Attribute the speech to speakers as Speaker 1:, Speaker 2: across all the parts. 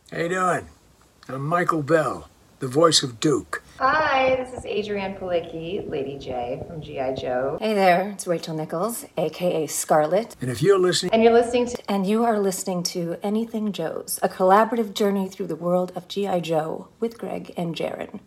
Speaker 1: How you doing? I'm Michael Bell, the voice of Duke.
Speaker 2: Hi, this is Adrienne Palicki, Lady J from G.I. Joe.
Speaker 3: Hey there, it's Rachel Nichols, aka Scarlet.
Speaker 1: And if you're listening...
Speaker 2: And you're listening to...
Speaker 3: And you are listening to Anything Joe's, a collaborative journey through the world of G.I. Joe with Greg and Jaron.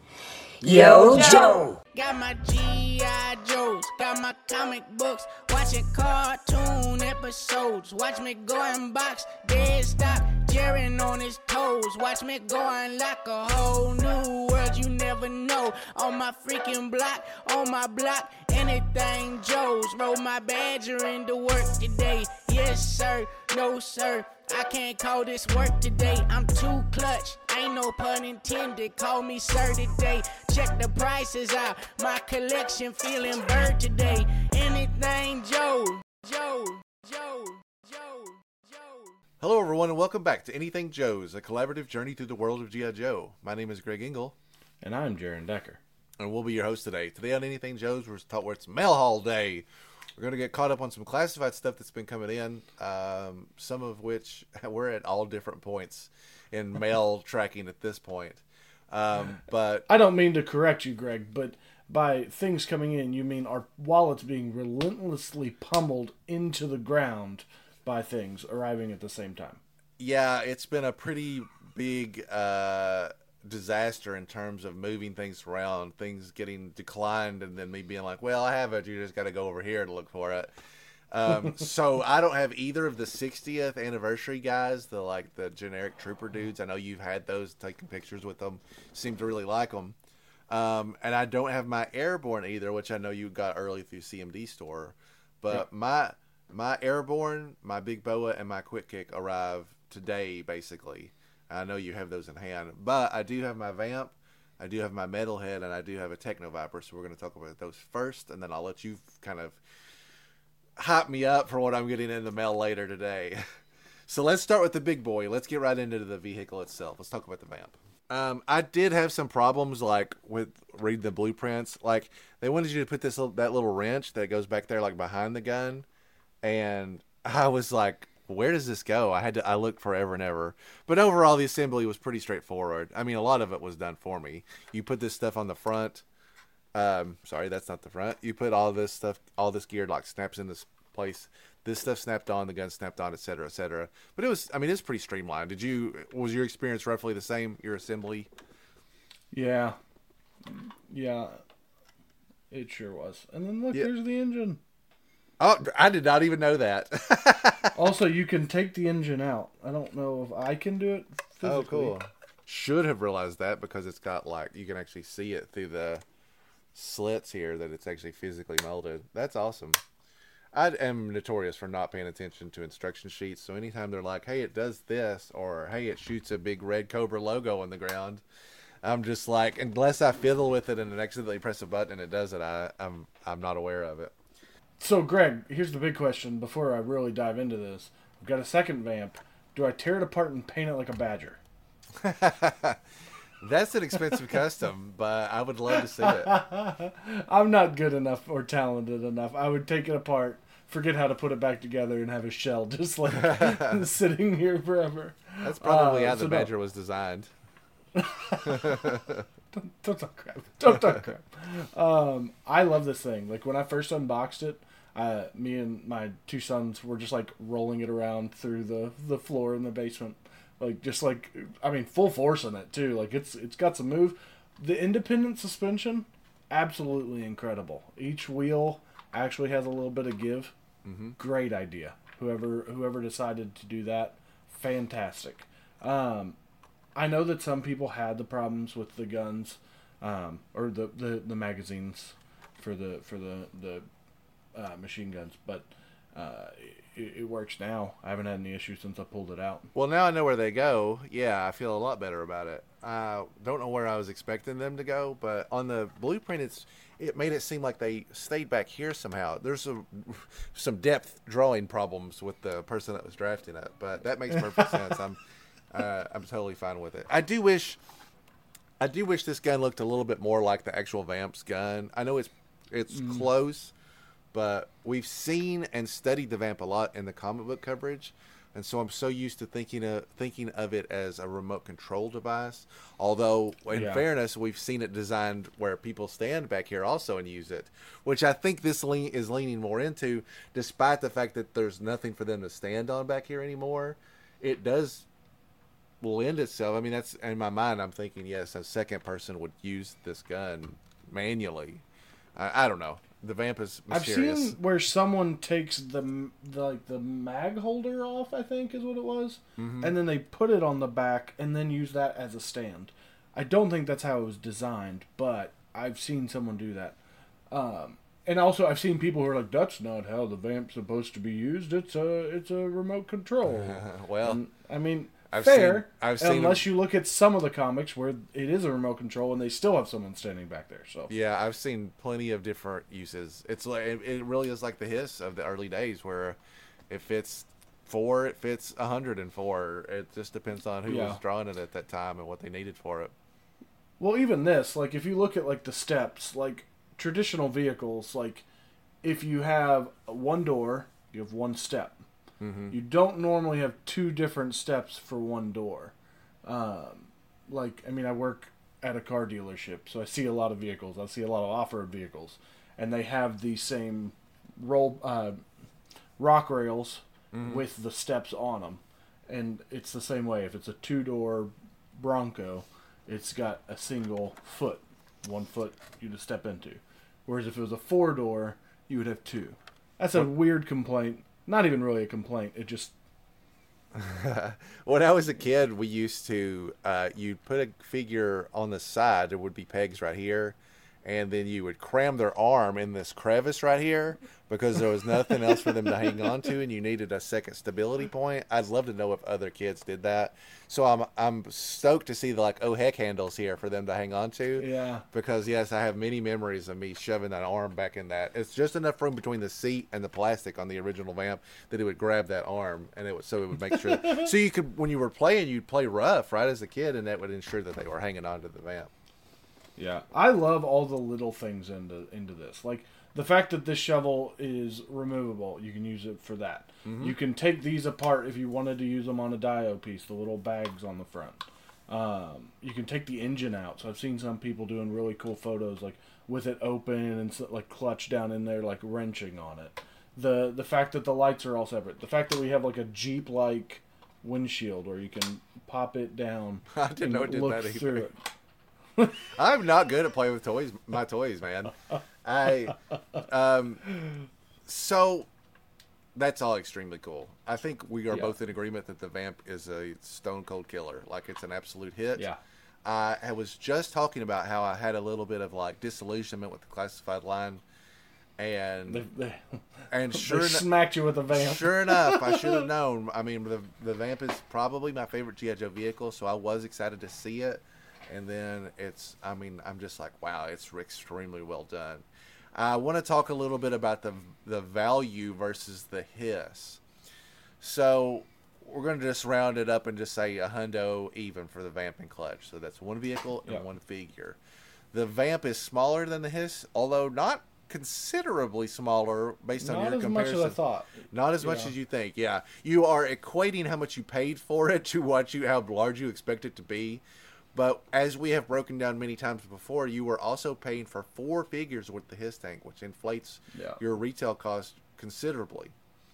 Speaker 1: Yo, Joe!
Speaker 4: Got my G.I. Joes, got my comic books, watching cartoon episodes. Watch me go and box, dead stop, Jaron on his toes. Watch me go and lock a whole new world you never know. On my freaking block, on my block, anything Joe's. Roll my badger into work today. Yes, sir, no, sir. I can't call this work today. I'm too clutch. Ain't no pun intended. Call me sir today. Check the prices out. My collection feeling bird today. Anything Joe. Joe. Joe. Joe. Joe.
Speaker 5: Hello, everyone, and welcome back to Anything Joe's, a collaborative journey through the world of G.I. Joe. My name is Greg Engel.
Speaker 6: And I'm Jaron Decker.
Speaker 5: And we'll be your host today. Today on Anything Joe's, we're talking where it's Mail Haul Day. We're going to get caught up on some classified stuff that's been coming in, some of which we're at all different points in mail tracking at this point. But
Speaker 6: I don't mean to correct you, Greg, but by things coming in, you mean our wallets being relentlessly pummeled into the ground by things arriving at the same time.
Speaker 5: yeah, it's been a pretty big disaster in terms of moving things around, things getting declined, and then me being like, well, I have it, you just got to go over here to look for it. So I don't have either of the 60th anniversary guys, the generic trooper dudes. I know you've had those, taking pictures with them, seem to really like them. And I don't have my Airborne either, which I know you got early through CMD store. But my Airborne, my Big Boa, and my Quick Kick arrive today, basically. I know you have those in hand. But I do have my Vamp, I do have my Metalhead, and I do have a Techno Viper. So we're going to talk about those first, and then I'll let you kind of hype me up for what I'm getting in the mail later today. So let's start with the big boy. Let's get right into the vehicle itself. Let's talk about the Vamp. I did have some problems, with reading the blueprints. They wanted you to put that little wrench that goes back there, behind the gun, and I was like, where does this go? I looked forever and ever. But overall, the assembly was pretty straightforward. I mean, a lot of it was done for me. You put this stuff on the front. Sorry, that's not the front. You put all this gear snaps in this place. This stuff snapped on, the gun snapped on, etc., etc. But it's pretty streamlined. Was your experience roughly the same, your assembly?
Speaker 6: Yeah, it sure was. And then look, there's the engine.
Speaker 5: Oh, I did not even know that.
Speaker 6: Also, you can take the engine out. I don't know if I can do it physically.
Speaker 5: Oh, cool. Should have realized that because it's got you can actually see it through the slits here that it's actually physically molded. That's awesome. I am notorious for not paying attention to instruction sheets, so anytime they're like, hey, it does this, or hey, it shoots a big red Cobra logo on the ground, I'm just like, unless I fiddle with it and then accidentally press a button and it does it, I'm not aware of it.
Speaker 6: So, Greg, here's the big question before I really dive into this. I've got a second Vamp. Do I tear it apart and paint it like a Badger?
Speaker 5: That's an expensive custom, but I would love to see it.
Speaker 6: I'm not good enough or talented enough. I would take it apart, forget how to put it back together, and have a shell just sitting here forever.
Speaker 5: That's probably how the Badger was designed.
Speaker 6: Don't talk crap. Don't talk crap. I love this thing. When I first unboxed it, me and my two sons were just rolling it around through the floor in the basement. Full force in it too. It's got some move. The independent suspension, absolutely incredible. Each wheel actually has a little bit of give. Mm-hmm. Great idea. Whoever decided to do that, fantastic. I know that some people had the problems with the guns, or the magazines for the machine guns, but it works now. I haven't had any issues since I pulled it out.
Speaker 5: Well, now I know where they go. Yeah, I feel a lot better about it. I don't know where I was expecting them to go, but on the blueprint, it made it seem like they stayed back here somehow. There's some depth drawing problems with the person that was drafting it, but that makes perfect sense. I'm totally fine with it. I do wish this gun looked a little bit more like the actual Vamp's gun. I know it's close, but we've seen and studied the Vamp a lot in the comic book coverage, and so I'm so used to thinking of it as a remote control device. Although, in fairness, we've seen it designed where people stand back here also and use it, which I think this is leaning more into, despite the fact that there's nothing for them to stand on back here anymore. It does lend itself. I mean, that's in my mind. I'm thinking, yes, a second person would use this gun manually. I don't know. The Vamp is mysterious.
Speaker 6: I've seen where someone takes the mag holder off, I think is what it was, and then they put it on the back and then use that as a stand. I don't think that's how it was designed, but I've seen someone do that. And also, I've seen people who are like, "That's not how the Vamp's supposed to be used. It's a remote control."
Speaker 5: Well,
Speaker 6: and, I mean,
Speaker 5: I've
Speaker 6: unless
Speaker 5: seen
Speaker 6: you look at some of the comics where it is a remote control and they still have someone standing back there. So
Speaker 5: yeah, I've seen plenty of different uses. It's like it really is like the Hiss of the early days, where it fits 4, it fits 104. It just depends on who was drawing it at that time and what they needed for it.
Speaker 6: Well, even this, like, if you look at, like, the steps, like, traditional vehicles, like, if you have one door, you have one step. You don't normally have 2 different steps for one door. Like, I mean, I work at a car dealership, so I see a lot of vehicles. I see a lot of off-road vehicles, and they have the same rock rails with the steps on them. And it's the same way. If it's a 2-door Bronco, it's got a single foot, 1 foot you to step into. Whereas if it was a 4-door, you would have 2. That's a weird complaint. Not even really a complaint. It just...
Speaker 5: When I was a kid, we used to, you'd put a figure on the side, there would be pegs right here, and then you would cram their arm in this crevice right here because there was nothing else for them to hang on to, and you needed a second stability point. I'd love to know if other kids did that. So I'm stoked to see the, like, oh heck handles here for them to hang on to.
Speaker 6: Yeah.
Speaker 5: Because, yes, I have many memories of me shoving that arm back in that. It's just enough room between the seat and the plastic on the original Vamp that it would grab that arm, and it would make sure. So you could, when you were playing, you'd play rough, right, as a kid, and that would ensure that they were hanging on to the Vamp.
Speaker 6: Yeah, I love all the little things into this. Like, the fact that this shovel is removable, you can use it for that. You can take these apart if you wanted to use them on a Dio piece, the little bags on the front. You can take the engine out. So I've seen some people doing really cool photos, like, with it open and, like, clutch down in there, like, wrenching on it. The fact that the lights are all separate. The fact that we have, like, a Jeep-like windshield where you can pop it down.
Speaker 5: I didn't know it did that either.
Speaker 6: Through it.
Speaker 5: I'm not good at playing with my toys, man. So that's all extremely cool. I think we are both in agreement that the Vamp is a stone cold killer. Like, it's an absolute hit.
Speaker 6: Yeah.
Speaker 5: I was just talking about how I had a little bit of, like, disillusionment with the classified line, and sure
Speaker 6: they smacked you with a Vamp.
Speaker 5: Sure enough, I should have known. I mean, the Vamp is probably my favorite G.I. Joe vehicle, so I was excited to see it. And then I'm just like, wow, it's extremely well done. I want to talk a little bit about the value versus the Hiss. So we're going to just round it up and just say $100 even for the Vamp and Clutch. So that's one vehicle and one figure. The Vamp is smaller than the Hiss, although not considerably smaller based on your comparison.
Speaker 6: Not as much as I thought.
Speaker 5: Not as much as you think. Yeah, you are equating how much you paid for it to how large you expect it to be. But as we have broken down many times before, you were also paying for 4 figures with the Hiss tank, which inflates your retail cost considerably.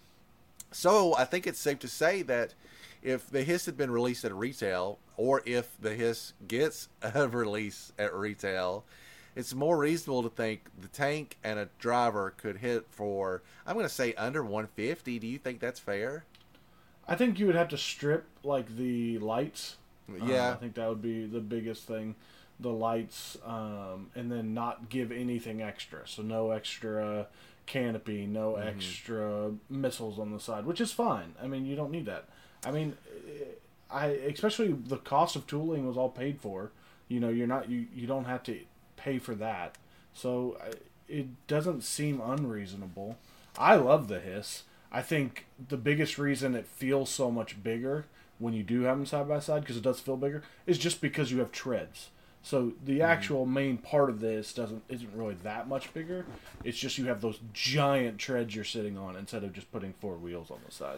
Speaker 5: So I think it's safe to say that if the Hiss had been released at retail, or if the Hiss gets a release at retail, it's more reasonable to think the tank and a driver could hit for, I'm going to say, under $150. Do you think that's fair?
Speaker 6: I think you would have to strip, like, the lights.
Speaker 5: Yeah.
Speaker 6: I think that would be the biggest thing. The lights, and then not give anything extra. So no extra canopy, no extra missiles on the side, which is fine. I mean, you don't need that. I mean, especially the cost of tooling was all paid for. You know, you don't have to pay for that. So it doesn't seem unreasonable. I love the Hiss. I think the biggest reason it feels so much bigger when you do have them side by side, because it does feel bigger, is just because you have treads. So the actual main part of this isn't really that much bigger. It's just you have those giant treads you're sitting on instead of just putting 4 wheels on the side.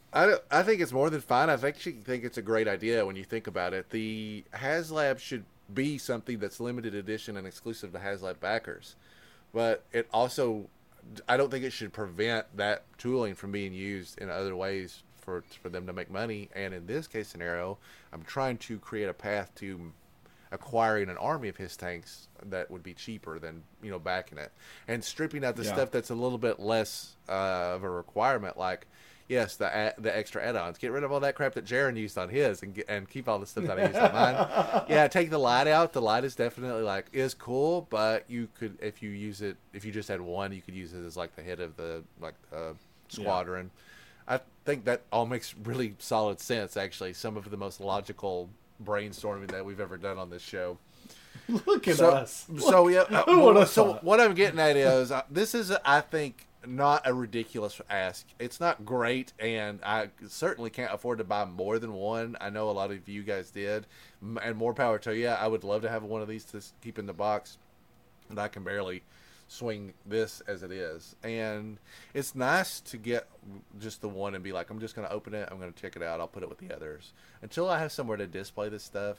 Speaker 5: I think it's more than fine. I actually think it's a great idea when you think about it. The HasLab should be something that's limited edition and exclusive to HasLab backers. But it also, I don't think it should prevent that tooling from being used in other ways for them to make money. And in this case scenario, I'm trying to create a path to acquiring an army of his tanks that would be cheaper than, backing it. And stripping out the stuff that's a little bit less of a requirement, like, yes, the extra add-ons. Get rid of all that crap that Jaren used on his, and keep all the stuff that I used on mine. Yeah, take the light out. The light is definitely is cool, but you could, if you just had one, you could use it as the head of the squadron. Yeah. I think that all makes really solid sense. Actually, some of the most logical brainstorming that we've ever done on this show.
Speaker 6: Look at us.
Speaker 5: So yeah. So what I'm getting at is this is, I think, not a ridiculous ask. It's not great, and I certainly can't afford to buy more than one. I know a lot of you guys did, and more power to you. I would love to have one of these to keep in the box, and I can barely swing this as it is. And it's nice to get just the one and be like, I'm just going to open it, I'm going to check it out, I'll put it with the others. Until I have somewhere to display this stuff,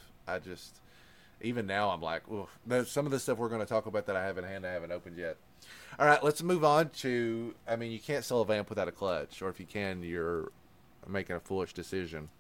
Speaker 5: even now I'm like, oof. There's some of the stuff we're going to talk about that I have in hand I haven't opened yet. All right, let's move on to, you can't sell a vamp without a clutch, or if you can, you're making a foolish decision.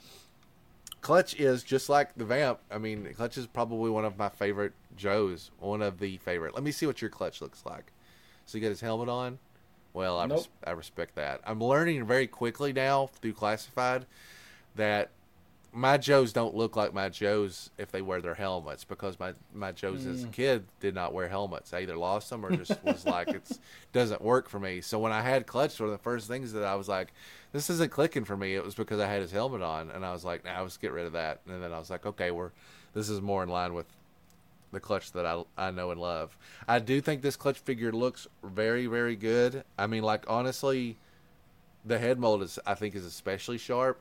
Speaker 5: Clutch is just like the vamp. Clutch is probably one of my favorite Joes, one of the favorite. Let me see what your clutch looks like. So you got his helmet on? Well, I respect that. I'm learning very quickly now through Classified that my Joes don't look like my Joes if they wear their helmets, because my Joes as a kid did not wear helmets. I either lost them or just was like, it doesn't work for me. So when I had Clutch, one of the first things that I was like, this isn't clicking for me, it was because I had his helmet on, and I was like, nah, let's get rid of that. And then I was like, okay, this is more in line with the Clutch that I know and love. I do think this Clutch figure looks very, very good. Honestly, the head mold is especially sharp.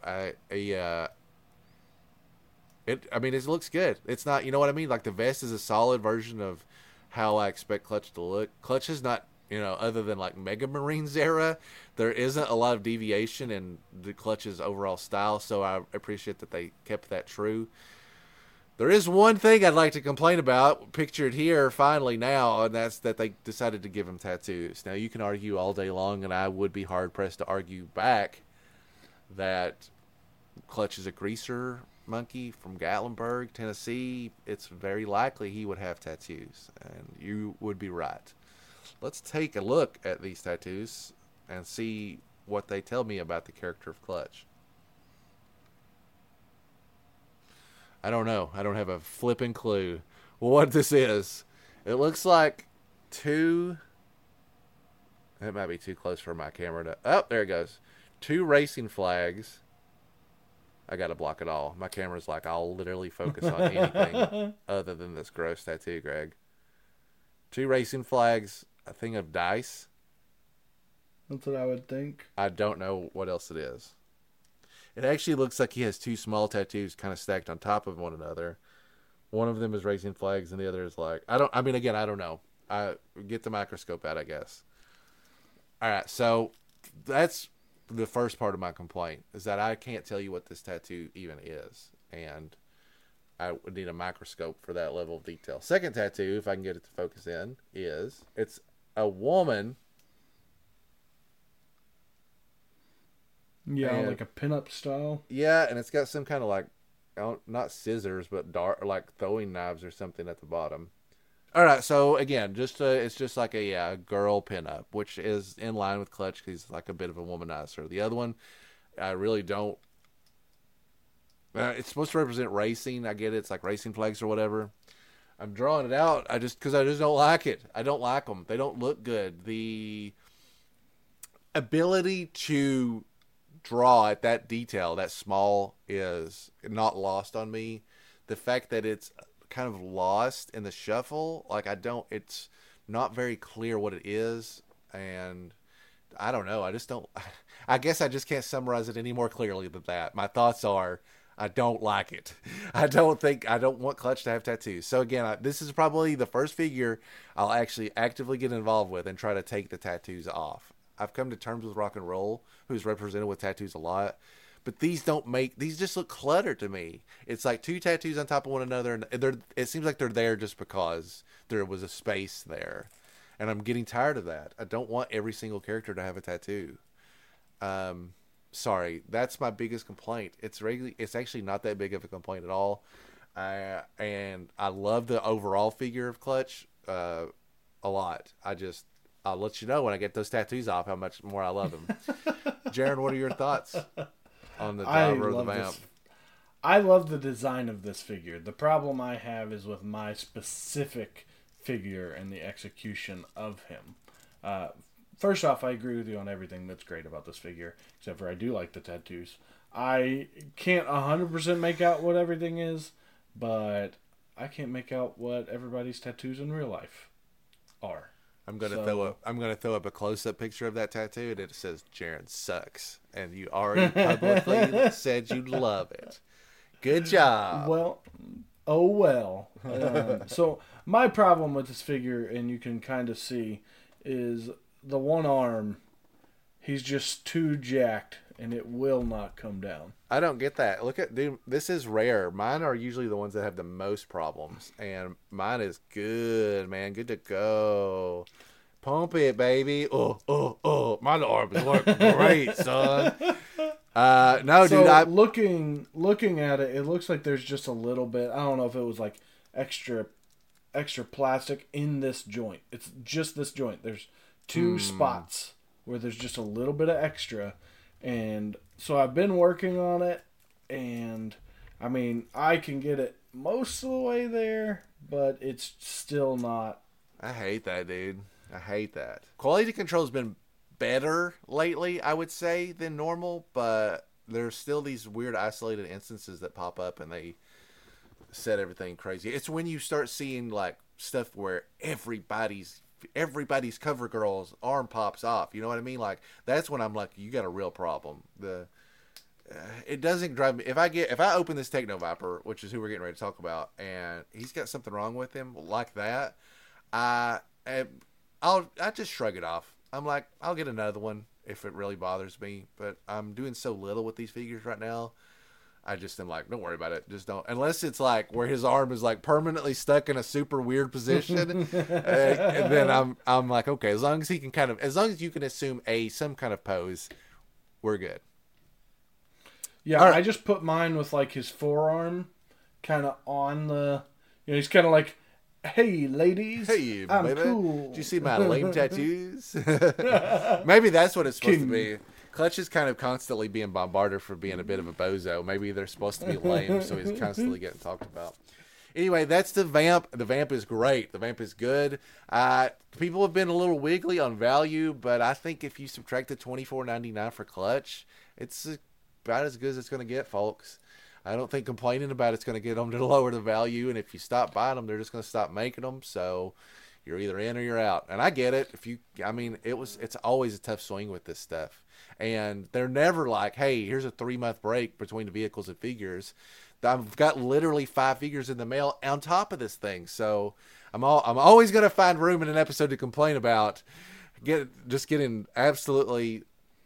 Speaker 5: It looks good. It's not, you know what I mean? The vest is a solid version of how I expect Clutch to look. Clutch is not, other than Mega Marines era, there isn't a lot of deviation in the Clutch's overall style, so I appreciate that they kept that true. There is one thing I'd like to complain about, pictured here finally now, and that's that they decided to give him tattoos. Now, you can argue all day long, and I would be hard-pressed to argue back that Clutch is a greaser monkey from Gatlinburg, Tennessee. It's very likely he would have tattoos, and you would be right. Let's take a look at these tattoos and see what they tell me about the character of Clutch. I don't know. I don't have a flipping clue what this is. It looks like two... It might be too close for my camera to... Oh, there it goes. 2 racing flags. I gotta block it all. My camera's I'll literally focus on anything other than this gross tattoo, Greg. 2 racing flags, a thing of dice.
Speaker 6: That's what I would think.
Speaker 5: I don't know what else it is. It actually looks like he has 2 small tattoos kind of stacked on top of one another. One of them is racing flags and the other is I don't know. I get the microscope out, I guess. All right, so that's the first part of my complaint, is that I can't tell you what this tattoo even is, and I would need a microscope for that level of detail. Second tattoo, if I can get it to focus in, it's a woman.
Speaker 6: Yeah, and, like a pinup style.
Speaker 5: Yeah, and it's got some kind of not scissors, but throwing knives or something at the bottom. All right, so again, it's just like a girl pinup, which is in line with Clutch because he's a bit of a womanizer. The other one, I really don't. It's supposed to represent racing. I get it. It's like racing flags or whatever. I'm drawing it out. Because I just don't like it. I don't like them. They don't look good. The ability to draw at that detail, that small, is not lost on me. The fact that it's kind of lost in the shuffle, it's not very clear what it is, and I don't know. I guess I just can't summarize it any more clearly than that. My thoughts are, I don't like it. I don't want Clutch to have tattoos. So again, this is probably the first figure I'll actually actively get involved with and try to take the tattoos off. I've come to terms with rock and roll, who's represented with tattoos a lot. But these just look cluttered to me. It's like two tattoos on top of one another, and it seems like they're there just because there was a space there. And I'm getting tired of that. I don't want every single character to have a tattoo. Sorry, that's my biggest complaint. It's actually not that big of a complaint at all. And I love the overall figure of Clutch a lot. I'll let you know when I get those tattoos off how much more I love him. Jaron, what are your thoughts on the driver of the Vamp?
Speaker 6: I love the design of this figure. The problem I have is with my specific figure and the execution of him. First off, I agree with you on everything that's great about this figure, except for I do like the tattoos. I can't 100% make out what everything is, but I can't make out what everybody's tattoos in real life are.
Speaker 5: I'm gonna throw up a close-up picture of that tattoo, and it says "Jaron sucks," and you already publicly said you love it. Good job.
Speaker 6: Well, oh well. So my problem with this figure, and you can kind of see, is the one arm. He's just too jacked, and it will not come down.
Speaker 5: I don't get that. Dude, this is rare. Mine are usually the ones that have the most problems, and mine is good, man. Good to go. Pump it, baby. Oh. My arm is working great, son. No,
Speaker 6: So
Speaker 5: dude.
Speaker 6: looking at it, it looks like there's just a little bit. I don't know if it was like extra plastic in this joint. It's just this joint. There's two spots where there's just a little bit of extra. And so I've been working on it, and I mean, I can get it most of the way there, but it's still not.
Speaker 5: I hate that, dude. I hate that. Quality control's been better lately, I would say, than normal, but there's still these weird isolated instances that pop up and they set everything crazy. It's when you start seeing like stuff where everybody's cover girl's arm pops off. You know what I mean? Like that's when I'm like, you got a real problem. It doesn't drive me. If I open this Techno Viper, which is who we're getting ready to talk about, and he's got something wrong with him like that, I'll just shrug it off. I'm like, I'll get another one if it really bothers me. But I'm doing so little with these figures right now. I just am like, don't worry about it. Just don't. Unless it's like where his arm is like permanently stuck in a super weird position, and then I'm like, okay, as long as you can assume some kind of pose, we're good.
Speaker 6: Yeah, right. I just put mine with like his forearm kind of on the. He's kind of like, hey, ladies.
Speaker 5: Hey,
Speaker 6: I'm
Speaker 5: baby.
Speaker 6: cool.
Speaker 5: Did you see my lame tattoos? Maybe that's what it's supposed to be. Clutch is kind of constantly being bombarded for being a bit of a bozo. Maybe they're supposed to be lame, so he's constantly getting talked about. Anyway, that's the Vamp. The Vamp is great. The Vamp is good. People have been a little wiggly on value, but I think if you subtract the $24.99 for Clutch, it's about as good as it's going to get, folks. I don't think complaining about it's going to get them to lower the value, and if you stop buying them, they're just going to stop making them. So you're either in or you're out, and I get it. It's always a tough swing with this stuff, and they're never like, hey, here's a 3-month break between the vehicles and figures. I've got literally 5 figures in the mail on top of this thing, so I'm always going to find room in an episode to complain about getting absolutely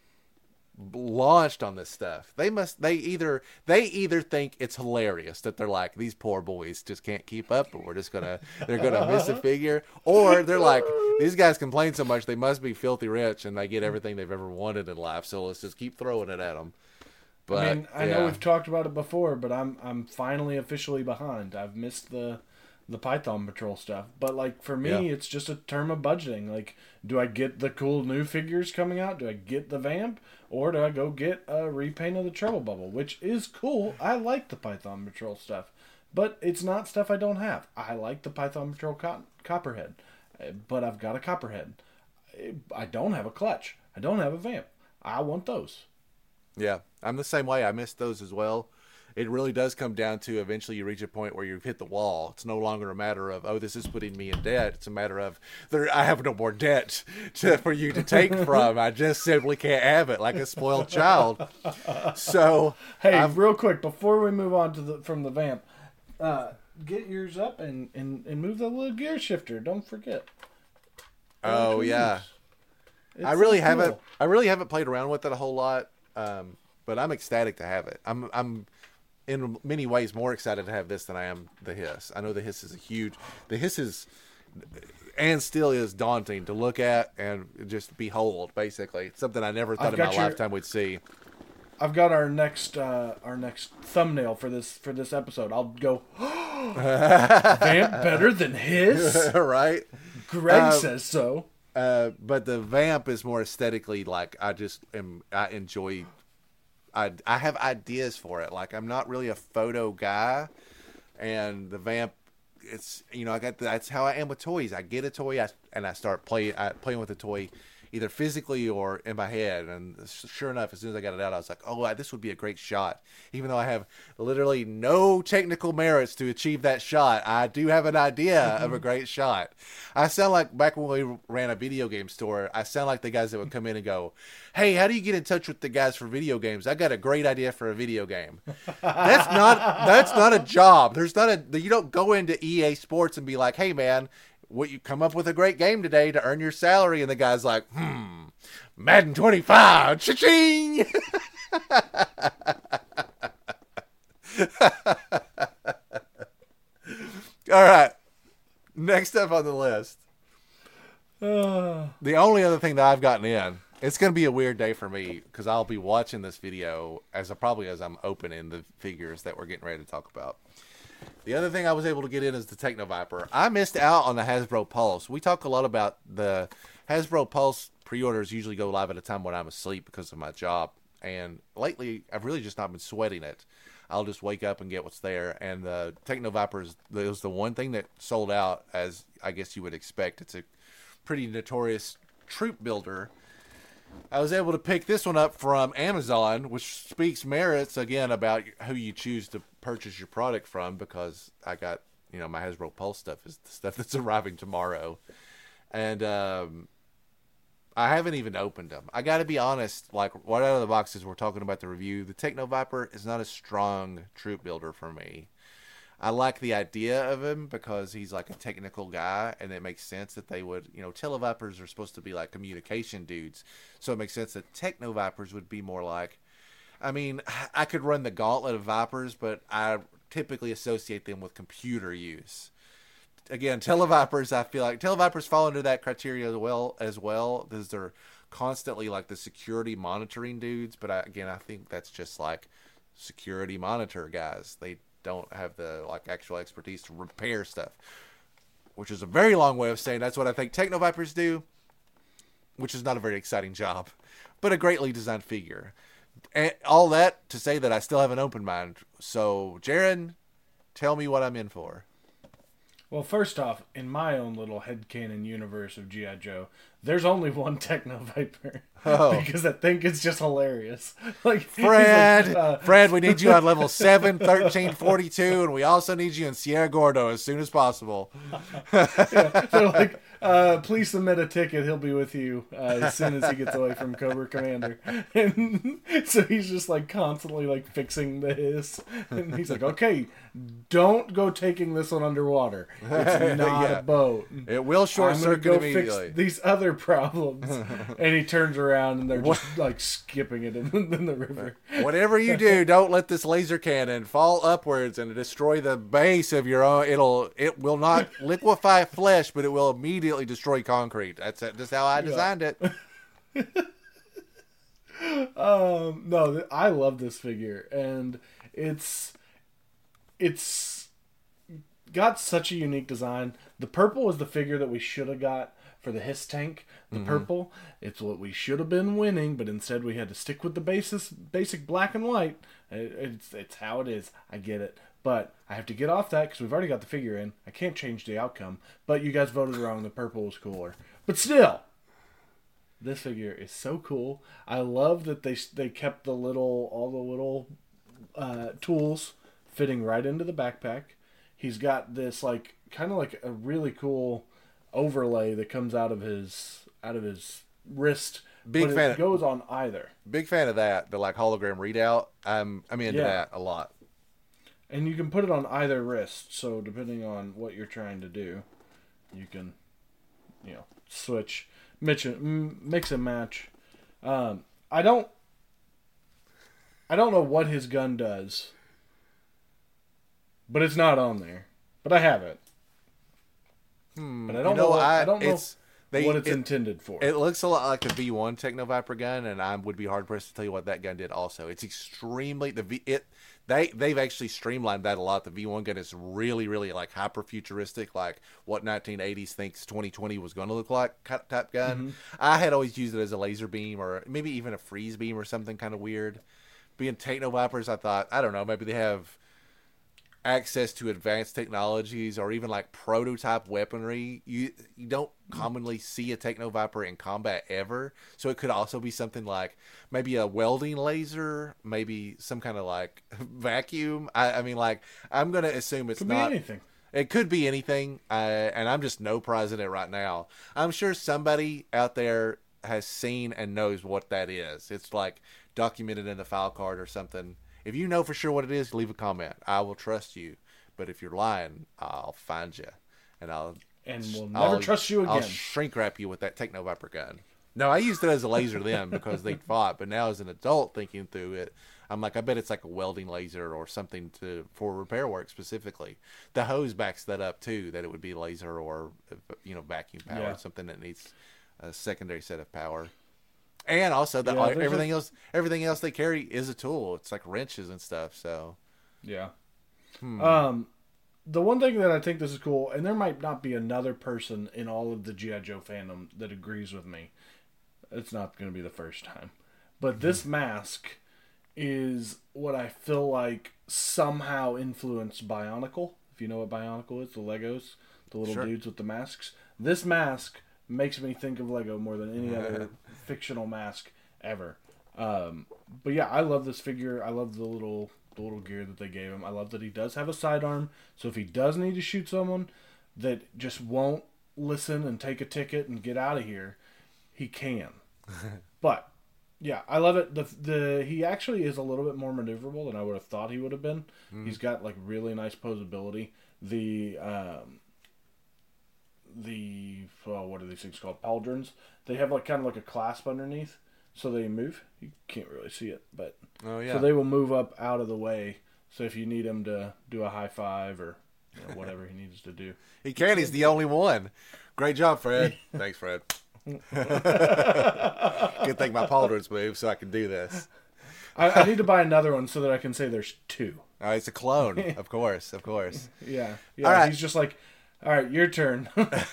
Speaker 5: launched on this stuff. They either think it's hilarious that they're like, these poor boys just can't keep up, but they're gonna miss a figure, or they're like, these guys complain so much they must be filthy rich and they get everything they've ever wanted in life, so let's just keep throwing it at them. But
Speaker 6: I know we've talked about it before, but I'm finally officially behind. I've missed the Python Patrol stuff, but like for me, it's just a term of budgeting. Like, do I get the cool new figures coming out? Do I get the Vamp, or do I go get a repaint of the Trouble Bubble, which is cool? I like the Python Patrol stuff, but it's not stuff I don't have. I like the Python Patrol Copperhead, but I've got a Copperhead. I don't have a Clutch. I don't have a Vamp. I want those.
Speaker 5: Yeah, I'm the same way. I missed those as well. It really does come down to eventually you reach a point where you've hit the wall. It's no longer a matter of, oh, this is putting me in debt. It's a matter of, I have no more debt for you to take from. I just simply can't have it, like a spoiled child. So,
Speaker 6: hey, real quick, before we move on from the Vamp, get yours up and move the little gear shifter. Don't forget.
Speaker 5: Oh, yeah. I really haven't played around with it a whole lot, but I'm ecstatic to have it. I'm in many ways more excited to have this than I am the Hiss. I know the Hiss is and still is daunting to look at and just behold. Basically, it's something I never thought in my lifetime we'd see.
Speaker 6: I've got our next thumbnail for this episode. I'll go Vamp better than Hiss,
Speaker 5: right?
Speaker 6: Greg says so.
Speaker 5: But the Vamp is more aesthetically like I enjoy. I have ideas for it. Like I'm not really a photo guy, and the Vamp, it's that's how I am with toys. I get a toy and I start playing with the toy, either physically or in my head. And sure enough, as soon as I got it out, I was like, oh, this would be a great shot. Even though I have literally no technical merits to achieve that shot, I do have an idea of a great shot. I sound like, back when we ran a video game store, I sound like the guys that would come in and go, hey, how do you get in touch with the guys for video games? I got a great idea for a video game. That's not a job. You don't go into EA Sports and be like, hey, man, what you come up with a great game today to earn your salary, and the guy's like, Madden 25, cha-ching! All right, next up on the list, the only other thing that I've gotten in, it's going to be a weird day for me because I'll be watching this video as I'm opening the figures that we're getting ready to talk about. The other thing I was able to get in is the Techno Viper. I missed out on the Hasbro Pulse. We talk a lot about the Hasbro Pulse pre-orders usually go live at a time when I'm asleep because of my job. And lately, I've really just not been sweating it. I'll just wake up and get what's there. And the Techno Viper was the one thing that sold out, as I guess you would expect. It's a pretty notorious troop builder. I was able to pick this one up from Amazon, which speaks merits, again, about who you choose to purchase your product from, because I got, my Hasbro Pulse stuff is the stuff that's arriving tomorrow. And I haven't even opened them. I got to be honest, like, right out of the box as we're talking about the review, the Techno Viper is not a strong troop builder for me. I like the idea of him because he's like a technical guy, and it makes sense that they would, Televipers are supposed to be like communication dudes. So it makes sense that Techno Vipers would be more like, I could run the gauntlet of Vipers, but I typically associate them with computer use. Again, Televipers, I feel like Televipers fall under that criteria as well, because they're constantly like the security monitoring dudes. But I think that's just like security monitor guys. They don't have the like actual expertise to repair stuff, which is a very long way of saying that's what I think Techno Vipers do, which is not a very exciting job, but a greatly designed figure. And all that to say that I still have an open mind. So, Jaron, tell me what I'm in for.
Speaker 6: Well, first off, in my own little headcanon universe of G.I. Joe, there's only one Techno Viper. Oh. Because I think it's just hilarious. Like
Speaker 5: Fred, we need you on level 7, 1342, and we also need you in Sierra Gordo as soon as possible.
Speaker 6: They're like, please submit a ticket. He'll be with you as soon as he gets away from Cobra Commander. And so he's just like constantly like fixing the Hiss. And he's like, okay, don't go taking this one underwater. It's not a boat.
Speaker 5: It will short circuit immediately.
Speaker 6: Fix these other problems. And he turns around and they're just like skipping it in the river.
Speaker 5: Whatever you do, don't let this laser cannon fall upwards and destroy the base of your own. It will not liquefy flesh, but it will immediately destroy concrete. That's how I designed it.
Speaker 6: No, I love this figure, and it's got such a unique design. The purple is the figure that we should have got for the Hiss tank. The purple, it's what we should have been winning, but instead we had to stick with the basic black and white. It's how it is. I get it. But I have to get off that because we've already got the figure in. I can't change the outcome. But you guys voted wrong. The purple was cooler. But still, this figure is so cool. I love that they kept all the little tools fitting right into the backpack. He's got this like kind of like a really cool overlay that comes out of his wrist. It goes on either.
Speaker 5: Big fan of that. The like hologram readout. I'm into that a lot.
Speaker 6: And you can put it on either wrist. So depending on what you're trying to do, you can switch mix and match. I don't know what his gun does, but it's not on there. But I have it. But I don't know. I don't know what it's intended for.
Speaker 5: It looks a lot like the V1 Techno Viper gun, and I would be hard pressed to tell you what that gun did. Also, it's extremely they've actually streamlined that a lot. The V1 gun is really, really like hyper futuristic, like what 1980s thinks 2020 was going to look like type gun. Mm-hmm. I had always used it as a laser beam or maybe even a freeze beam or something kind of weird. Being Techno Vipers, I thought, I don't know, maybe they have access to advanced technologies or even like prototype weaponry. You don't commonly see a Techno Viper in combat ever, so it could also be something like maybe a welding laser, maybe some kind of like vacuum. I mean, like, I'm gonna assume it's not
Speaker 6: anything.
Speaker 5: It could be anything, and I'm just no prize in it right now. I'm sure somebody out there has seen and knows what that is. It's like documented in the file card or something. If you know for sure what it is, leave a comment. I will trust you. But if you're lying, I'll find you. And
Speaker 6: we'll never trust you again.
Speaker 5: I'll shrink wrap you with that Techno Viper gun. No, I used it as a laser then because they fought. But now as an adult thinking through it, I'm like, I bet it's like a welding laser or something for repair work specifically. The hose backs that up too, that it would be laser or vacuum power, something that needs a secondary set of power. And also everything else they carry is a tool. It's like wrenches and stuff. So,
Speaker 6: yeah. The one thing that I think this is cool, and there might not be another person in all of the G.I. Joe fandom that agrees with me. It's not going to be the first time, but this mask is what I feel like somehow influenced Bionicle. If you know what Bionicle is, the Legos, the little dudes with the masks. This mask makes me think of Lego more than any other fictional mask ever. But yeah, I love this figure. I love the little gear that they gave him. I love that he does have a sidearm, so if he does need to shoot someone that just won't listen and take a ticket and get out of here, he can. But yeah, I love it. He actually is a little bit more maneuverable than I would have thought he would have been. He's got like really nice posability. What are these things called? Pauldrons. They have like kind of like a clasp underneath, so they move. You can't really see it, but so they will move up out of the way. So if you need him to do a high five or whatever he needs to do,
Speaker 5: he can. He's the only one. Great job, Fred. Thanks, Fred. Good thing my pauldrons move, so I can do this.
Speaker 6: I need to buy another one so that I can say there's two.
Speaker 5: It's a clone, of course.
Speaker 6: Yeah.
Speaker 5: All right.
Speaker 6: He's just like, all right, your turn.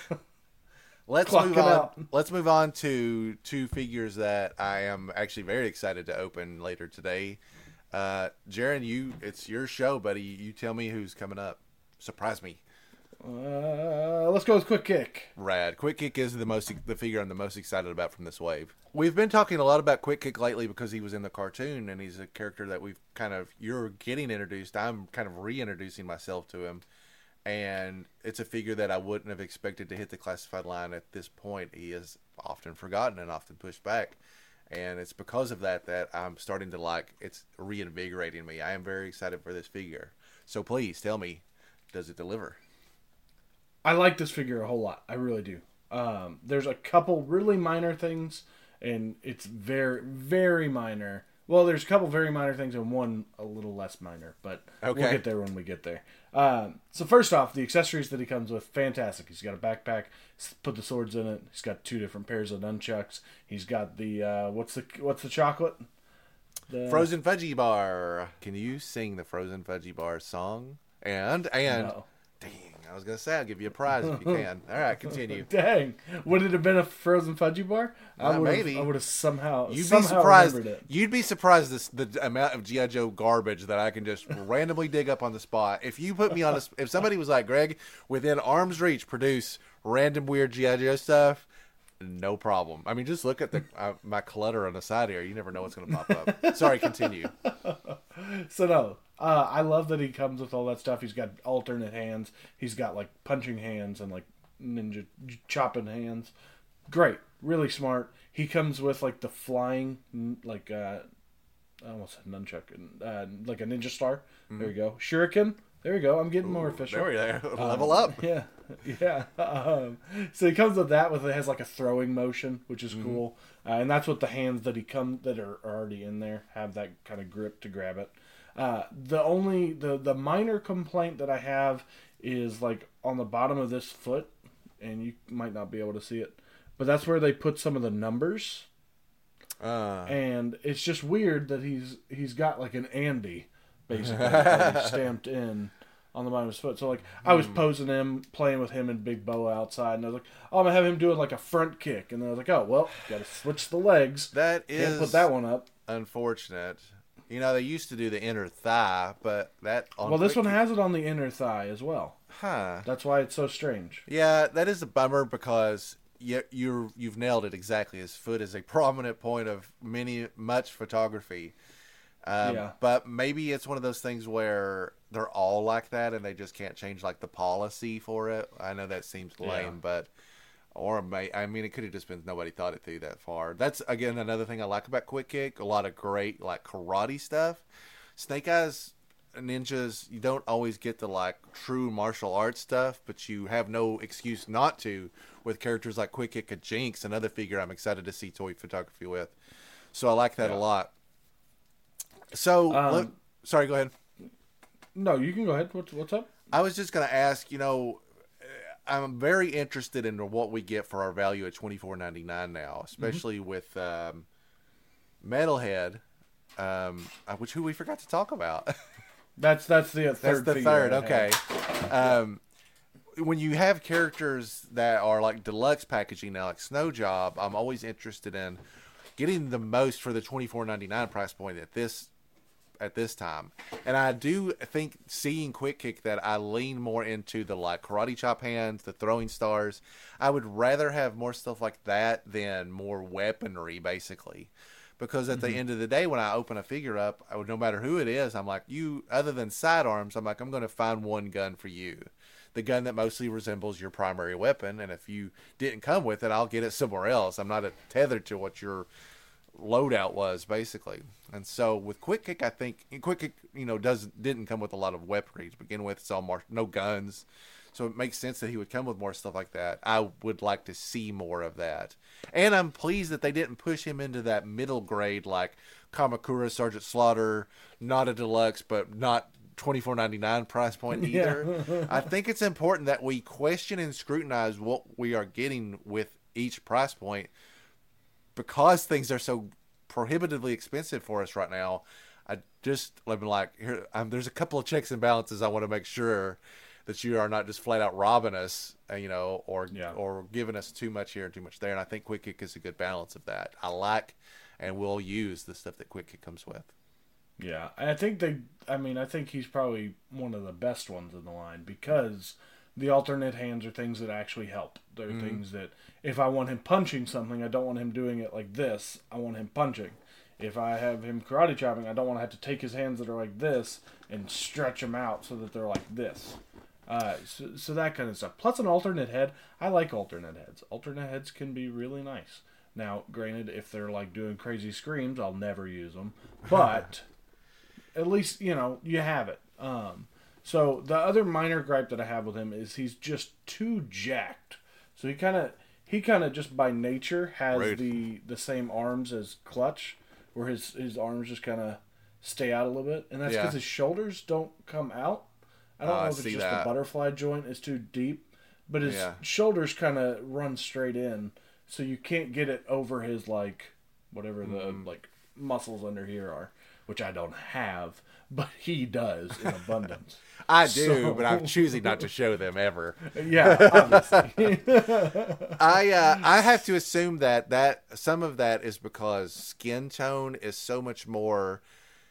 Speaker 5: Let's move on. Let's move on to two figures that I am actually very excited to open later today. Jaron, it's your show, buddy. You tell me who's coming up. Surprise me.
Speaker 6: Let's go with Quick Kick.
Speaker 5: Rad. Quick Kick is the figure I'm the most excited about from this wave. We've been talking a lot about Quick Kick lately because he was in the cartoon and he's a character that you're getting introduced. I'm kind of reintroducing myself to him. And it's a figure that I wouldn't have expected to hit the classified line at this point. He is often forgotten and often pushed back. And it's because of that I'm starting to like, it's reinvigorating me. I am very excited for this figure. So please tell me, does it deliver?
Speaker 6: I like this figure a whole lot. I really do. There's a couple really minor things, and it's very, very minor. Well, there's a couple very minor things and one a little less minor, but we'll get there when we get there. So first off, the accessories that he comes with, fantastic. He's got a backpack, put the swords in it. He's got 2 different pairs of nunchucks. He's got the what's the chocolate?
Speaker 5: Frozen Fudgy Bar. Can you sing the Frozen Fudgy Bar song? And
Speaker 6: no.
Speaker 5: Dang, I was gonna say I'll give you a prize if you can. All right, continue.
Speaker 6: Dang, would it have been a Frozen Fudgy Bar?
Speaker 5: Maybe
Speaker 6: I would have somehow.
Speaker 5: You'd
Speaker 6: be
Speaker 5: surprised.
Speaker 6: Remembered it.
Speaker 5: You'd be surprised the amount of G.I. Joe garbage that I can just randomly dig up on the spot. If you put me on if somebody was like, Greg, within arm's reach, produce random weird G.I. Joe stuff. No problem. I mean, just look at my clutter on the side here. You never know what's going to pop up. Sorry, continue.
Speaker 6: So no, I love that he comes with all that stuff. He's got alternate hands. He's got like punching hands and like ninja chopping hands. Great, really smart. He comes with like the flying, like I almost said nunchuck, like a ninja star. Mm-hmm. There you go, shuriken. There you go. I'm getting more official.
Speaker 5: There we go. Level up.
Speaker 6: Yeah. Yeah. So he comes with that. It has like a throwing motion, which is cool, and that's what the hands that are already in there have, that kind of grip to grab it. The minor complaint that I have is like on the bottom of this foot, and you might not be able to see it, but that's where they put some of the numbers. And it's just weird that he's got like an Andy basically already stamped in on the bottom of his foot. So like I was posing him, playing with him and Big Bo outside, and I was like, oh, I'm gonna have him doing like a front kick, and then I was like, oh well, gotta switch the legs.
Speaker 5: That is
Speaker 6: Can't put that one up.
Speaker 5: Unfortunate. You know, they used to do the inner thigh, but that on
Speaker 6: Well, this
Speaker 5: Quick
Speaker 6: one
Speaker 5: Kick-
Speaker 6: has it on the inner thigh as well.
Speaker 5: Huh.
Speaker 6: That's why it's so strange.
Speaker 5: Yeah, that is a bummer because you've nailed it exactly. His foot is a prominent point of much photography.
Speaker 6: Yeah.
Speaker 5: But maybe it's one of those things where they're all like that and they just can't change like the policy for it. I know that seems lame, but it could have just been nobody thought it through that far. That's again another thing I like about Quick Kick. A lot of great like karate stuff. Snake Eyes ninjas, you don't always get the like true martial arts stuff, but you have no excuse not to with characters like Quick Kick and Jinx, another figure I'm excited to see toy photography with. So I like that a lot. So sorry, go ahead.
Speaker 6: No, you can go ahead. What's up?
Speaker 5: I was just going to ask, I'm very interested in what we get for our value at $24.99 now, especially with Metalhead, who we forgot to talk about.
Speaker 6: That's the third.
Speaker 5: That's the
Speaker 6: figure
Speaker 5: third.
Speaker 6: I
Speaker 5: Okay.
Speaker 6: have.
Speaker 5: When you have characters that are like deluxe packaging now, like Snow Job, I'm always interested in getting the most for the $24.99 price point at this time. And I do think seeing Quick Kick that I lean more into the like karate chop hands, the throwing stars. I would rather have more stuff like that than more weaponry, basically. Because at the end of the day, when I open a figure up, no matter who it is, I'm like, other than sidearms, I'm like, I'm going to find one gun for you. The gun that mostly resembles your primary weapon. And if you didn't come with it, I'll get it somewhere else. I'm not tethered to what your loadout was, basically. And so with Quick Kick, I think Quick Kick, didn't come with a lot of weaponry to begin with. It's all no guns. So it makes sense that he would come with more stuff like that. I would like to see more of that. And I'm pleased that they didn't push him into that middle grade like Kamakura, Sergeant Slaughter, not a deluxe, but not $24.99 price point either.
Speaker 6: Yeah.
Speaker 5: I think it's important that we question and scrutinize what we are getting with each price point because things are so prohibitively expensive for us right now. There's a couple of checks and balances I want to make sure that you are not just flat out robbing us, or giving us too much here and too much there. And I think Quick Kick is a good balance of that. I like and will use the stuff that Quick Kick comes with.
Speaker 6: Yeah, I think he's probably one of the best ones in the line because the alternate hands are things that actually help. They're things that if I want him punching something, I don't want him doing it like this. I want him punching. If I have him karate chopping, I don't want to have to take his hands that are like this and stretch them out so that they're like this. So that kind of stuff. Plus an alternate head. I like alternate heads. Alternate heads can be really nice. Now, granted, if they're like doing crazy screams, I'll never use them. But at least, you have it. So the other minor gripe that I have with him is he's just too jacked. So he kind of just by nature has the same arms as Clutch, where his arms just kind of stay out a little bit, and that's because his shoulders don't come out. I don't know if it's just the butterfly joint is too deep, but his shoulders kind of run straight in, so you can't get it over his whatever the muscles under here are, which I don't have, but he does in abundance.
Speaker 5: I do, but I'm choosing not to show them ever.
Speaker 6: Yeah, obviously.
Speaker 5: I have to assume that some of that is because skin tone is so much more.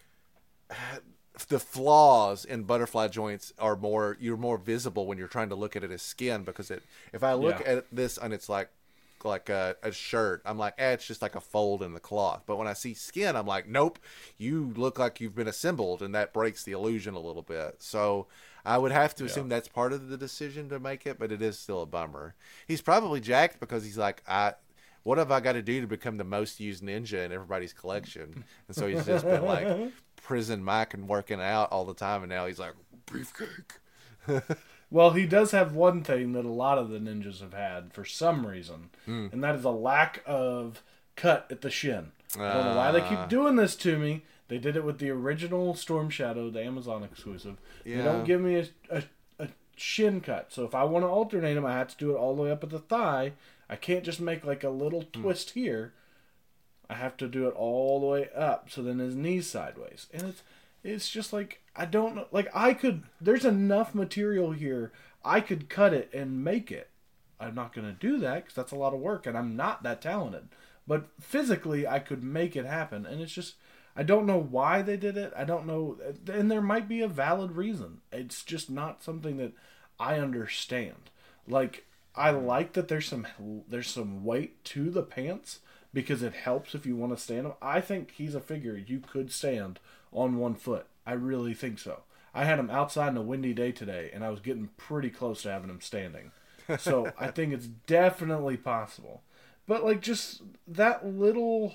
Speaker 5: The flaws in butterfly joints are you're more visible when you're trying to look at it as skin, because if I look at this and it's like a shirt, I'm like, it's just like a fold in the cloth. But when I see skin, I'm like, nope, you look like you've been assembled, and that breaks the illusion a little bit. So I would have to assume that's part of the decision to make it, but it is still a bummer. He's probably jacked because he's like, what have I got to do to become the most used ninja in everybody's collection? And so he's just been like prison Mike and working out all the time, and now he's like, beefcake.
Speaker 6: Well, he does have one thing that a lot of the ninjas have had for some reason, and that is a lack of cut at the shin. I don't know why they keep doing this to me. They did it with the original Storm Shadow, the Amazon exclusive. They don't give me a shin cut. So if I want to alternate them, I have to do it all the way up at the thigh. I can't just make like a little twist here. I have to do it all the way up, so then his knee's sideways. And it's just like, I don't know. Like, there's enough material here. I could cut it and make it. I'm not going to do that because that's a lot of work, and I'm not that talented. But physically, I could make it happen. And it's just, I don't know why they did it. I don't know. And there might be a valid reason. It's just not something that I understand. Like, I like that there's some weight to the pants because it helps if you want to stand him. I think he's a figure you could stand on one foot. I really think so. I had him outside on a windy day today, and I was getting pretty close to having him standing. So I think it's definitely possible. But like just that little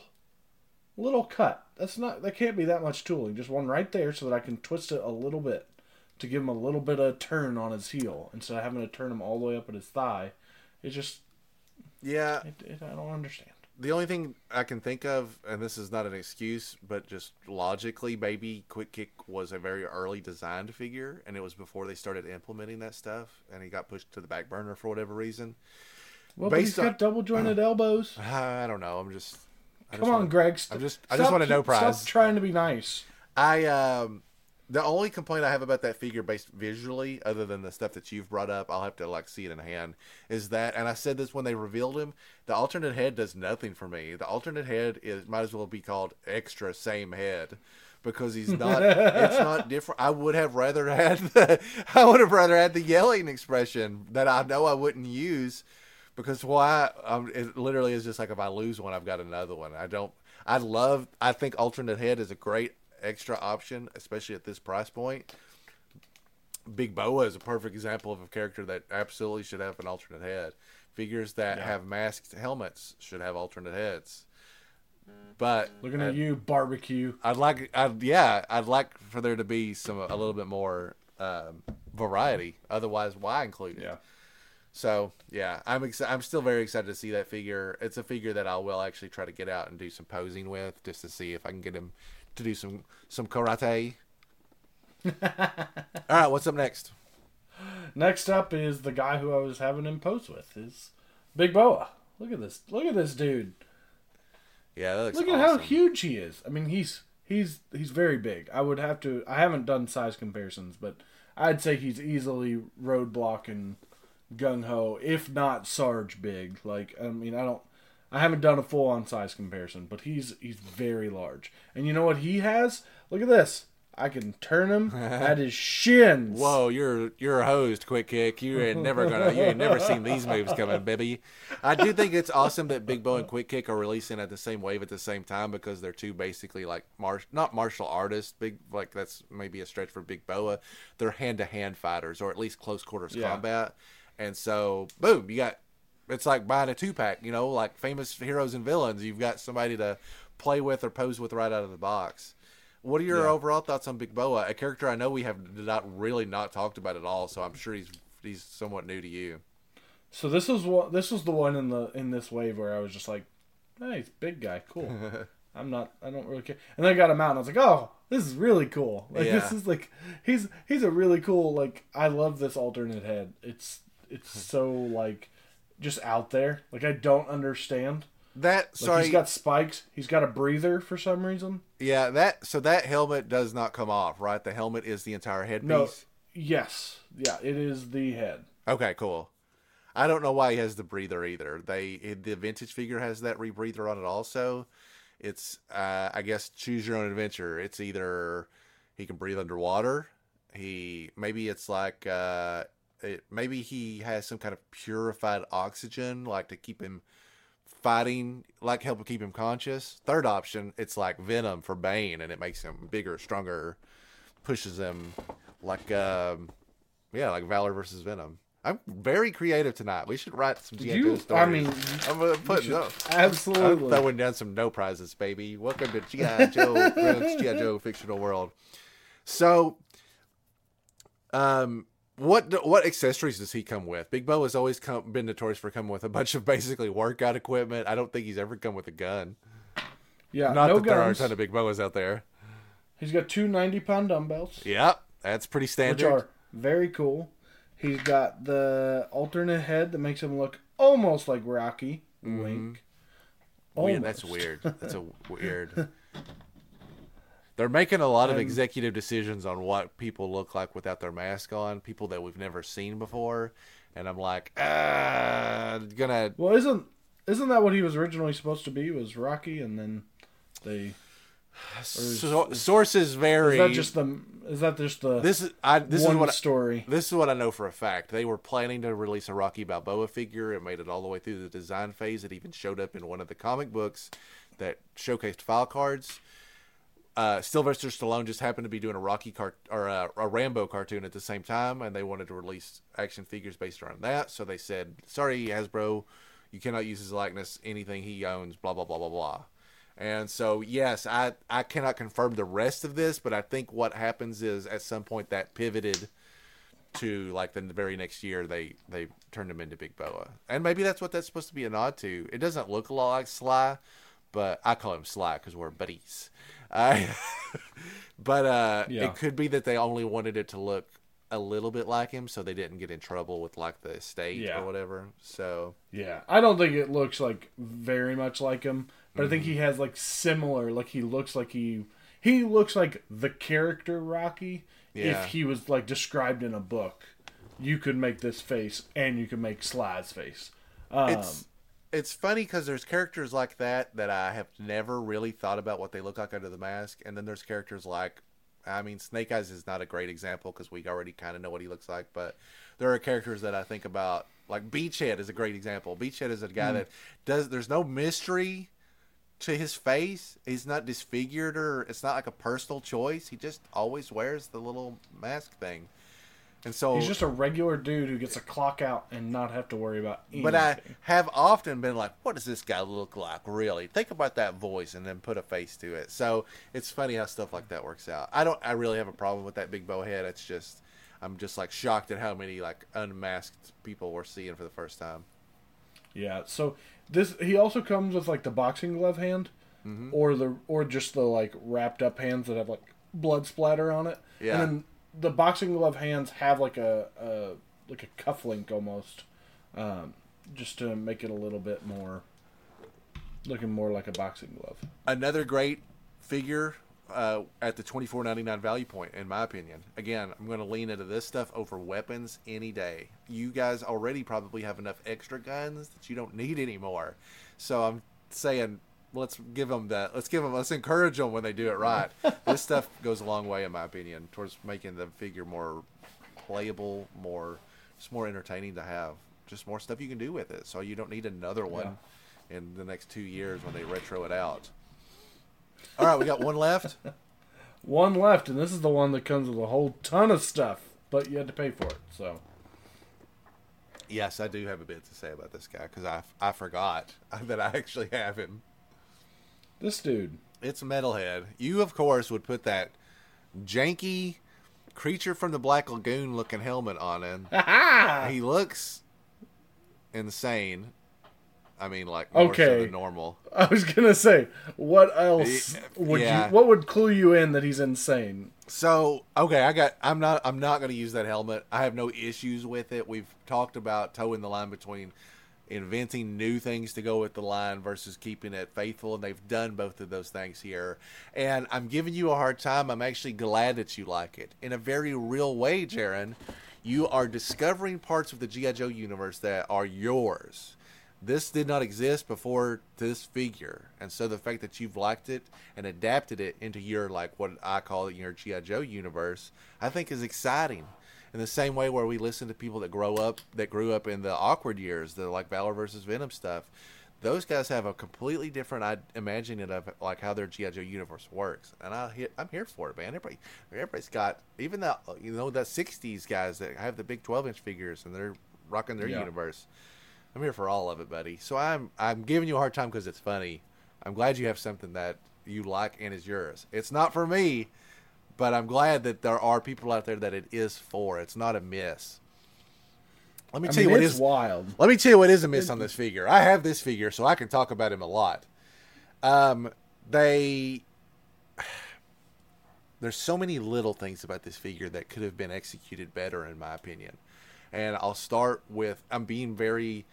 Speaker 6: cut, that can't be that much tooling. Just one right there so that I can twist it a little bit to give him a little bit of turn on his heel instead of having to turn him all the way up at his thigh. It's just, I don't understand.
Speaker 5: The only thing I can think of, and this is not an excuse, but just logically, maybe Quick Kick was a very early designed figure, and it was before they started implementing that stuff, and he got pushed to the back burner for whatever reason.
Speaker 6: Well, but he's got double jointed elbows.
Speaker 5: I don't know.
Speaker 6: Come on, Greg.
Speaker 5: I just want to know prize.
Speaker 6: Stop trying to be nice.
Speaker 5: The only complaint I have about that figure based visually, other than the stuff that you've brought up, I'll have to like see it in hand, is that, and I said this when they revealed him, the alternate head does nothing for me. The alternate head might as well be called extra same head, because he's not, it's not different. I would have rather had the yelling expression that I know I wouldn't use, because it literally is just like if I lose one, I've got another one. I think alternate head is a great extra option, especially at this price point. Big Boa is a perfect example of a character that absolutely should have an alternate head. Figures that have masked helmets should have alternate heads. But
Speaker 6: looking at you, barbecue.
Speaker 5: I'd like for there to be a little bit more variety. Otherwise, why include it?
Speaker 6: Yeah.
Speaker 5: So yeah, I'm still very excited to see that figure. It's a figure that I will actually try to get out and do some posing with, just to see if I can get him to do some karate. All right, what's up next?
Speaker 6: Next up is the guy who I was having him pose with, is Big Boa. Look at this dude.
Speaker 5: Yeah, that looks
Speaker 6: Look at how huge he is. I mean, he's very big. I haven't done size comparisons, but I'd say he's easily Roadblock and Gung Ho, if not Sarge big. Like, I mean, I haven't done a full on size comparison, but he's very large. And you know what he has? Look at this. I can turn him at his shins.
Speaker 5: Whoa, you're a host, Quick Kick. You ain't never seen these moves coming, baby. I do think it's awesome that Big Boa and Quick Kick are releasing at the same wave at the same time, because they're two basically like not martial artists. That's maybe a stretch for Big Boa. They're hand-to-hand fighters, or at least close quarters combat. And so, boom, it's like buying a 2-pack, like famous heroes and villains. You've got somebody to play with or pose with right out of the box. What are your overall thoughts on Big Boa? A character I know we have not talked about at all, so I'm sure he's somewhat new to you.
Speaker 6: So this was the one in this wave where I was just like, hey, he's a big guy, cool. I don't really care. And then I got him out and I was like, oh, this is really cool. Like this is like he's a really cool, like, I love this alternate head. It's so like just out there. Like, I don't understand. He's got spikes. He's got a breather for some reason.
Speaker 5: Yeah, that helmet does not come off, right? The helmet is the entire headpiece.
Speaker 6: No, yes, yeah, it is the head.
Speaker 5: Okay, cool. I don't know why he has the breather either. The vintage figure has that rebreather on it also. It's I guess choose your own adventure. It's either he can breathe underwater. Maybe he has some kind of purified oxygen, like to keep him fighting, like help him keep him conscious. Third option, it's like Venom for Bane, and it makes him bigger, stronger, pushes him like Valor versus Venom. I'm very creative tonight. We should write some G.I. Joe stories.
Speaker 6: I mean,
Speaker 5: I'm gonna put
Speaker 6: absolutely.
Speaker 5: I'm throwing down some no prizes, baby. Welcome to G.I. Joe, G.I. Joe fictional world. So, What accessories does he come with? Big Bo has always been notorious for coming with a bunch of basically workout equipment. I don't think he's ever come with a gun.
Speaker 6: Yeah,
Speaker 5: Not
Speaker 6: no
Speaker 5: that there are a
Speaker 6: guns.
Speaker 5: ton of Big Boas out there.
Speaker 6: He's got two 90-pound dumbbells,
Speaker 5: Yep, that's pretty
Speaker 6: which
Speaker 5: standard.
Speaker 6: are very cool. He's got the alternate head that makes him look almost like Rocky. Wink.
Speaker 5: Weird. That's
Speaker 6: Almost.
Speaker 5: weird. That's a weird. They're making a lot of executive decisions on what people look like without their mask on. People that we've never seen before, and I'm like, gonna.
Speaker 6: Well, isn't that what he was originally supposed to be? Was Rocky, and then they.
Speaker 5: Sources vary.
Speaker 6: Is that just the
Speaker 5: This is
Speaker 6: one
Speaker 5: what
Speaker 6: story?
Speaker 5: This is what I know for a fact. They were planning to release a Rocky Balboa figure. It made it all the way through the design phase. It even showed up in one of the comic books that showcased file cards. Sylvester Stallone just happened to be doing a Rambo cartoon at the same time, and they wanted to release action figures based around that. So they said, "Sorry, Hasbro, you cannot use his likeness. Anything he owns, blah blah blah blah blah." And so, yes, I cannot confirm the rest of this, but I think what happens is at some point that pivoted to like the very next year they turned him into Big Boa, and maybe that's what that's supposed to be a nod to. It doesn't look a lot like Sly, but I call him Sly because we're buddies. But it could be that they only wanted it to look a little bit like him, so they didn't get in trouble with like the estate or whatever. So
Speaker 6: Yeah, I don't think it looks like very much like him, but I think he has like similar. Like he looks like he looks like the character Rocky.
Speaker 5: Yeah.
Speaker 6: If he was like described in a book, you could make this face and you could make Sly's face.
Speaker 5: It's funny because there's characters like that I have never really thought about what they look like under the mask, and then there's characters like, I mean, Snake Eyes is not a great example because we already kind of know what he looks like, but there are characters that I think about, like Beachhead is a great example. Beachhead is a guy that there's no mystery to his face. He's not disfigured, or it's not like a personal choice. He just always wears the little mask thing. And so
Speaker 6: He's just a regular dude who gets a clock out and not have to worry about anything.
Speaker 5: But I have often been like, what does this guy look like, really? Think about that voice and then put a face to it. So it's funny how stuff like that works out. I really have a problem with that Big Bow head. It's just, I'm just like shocked at how many like unmasked people we're seeing for the first time.
Speaker 6: Yeah, so he also comes with like the boxing glove hand, or just the like wrapped up hands that have like blood splatter on it.
Speaker 5: Yeah.
Speaker 6: And then the boxing glove hands have like a cuff link almost, just to make it a little bit more looking more like a boxing glove.
Speaker 5: Another great figure at the $24.99 value point, in my opinion. Again, I'm going to lean into this stuff over weapons any day. You guys already probably have enough extra guns that you don't need anymore. So I'm saying, let's encourage them when they do it right. This stuff goes a long way, in my opinion, towards making the figure more playable, more entertaining to have. Just more stuff you can do with it, so you don't need another one in the next 2 years when they retro it out. All right, we got one left.
Speaker 6: One left, and this is the one that comes with a whole ton of stuff, but you had to pay for it. So
Speaker 5: Yes, I do have a bit to say about this guy because I forgot that I actually have him.
Speaker 6: this dude,
Speaker 5: It's Metalhead. You, of course, would put that janky Creature from the Black Lagoon looking helmet on him. He looks insane. I mean, like, more so than normal.
Speaker 6: I was gonna say, what else what would clue you in that he's insane?
Speaker 5: So, okay, I'm not going to use that helmet. I have no issues with it. We've talked about towing the line between inventing new things to go with the line versus keeping it faithful, and they've done both of those things here. And I'm giving you a hard time. I'm actually glad that you like it. In a very real way, Jaron, you are discovering parts of the G.I. Joe universe that are yours. This did not exist before this figure, and so the fact that you've liked it and adapted it into your, like, what I call it, your G.I. Joe universe, I think is exciting. In the same way where we listen to people that grew up in the awkward years, the like Valor versus Venom stuff, those guys have a completely different imagining of like how their G.I. Joe universe works, and I'm here for it, man. Everybody's got, even the the '60s guys that have the big 12-inch figures and they're rocking their universe. I'm here for all of it, buddy. So I'm giving you a hard time because it's funny. I'm glad you have something that you like and is yours. It's not for me, but I'm glad that there are people out there that it is for. It's not a miss. Let me tell you what
Speaker 6: it's
Speaker 5: is
Speaker 6: wild.
Speaker 5: Let me tell you what is a miss on this figure. I have this figure, so I can talk about him a lot. There's so many little things about this figure that could have been executed better, in my opinion. And I'll start with I'm being very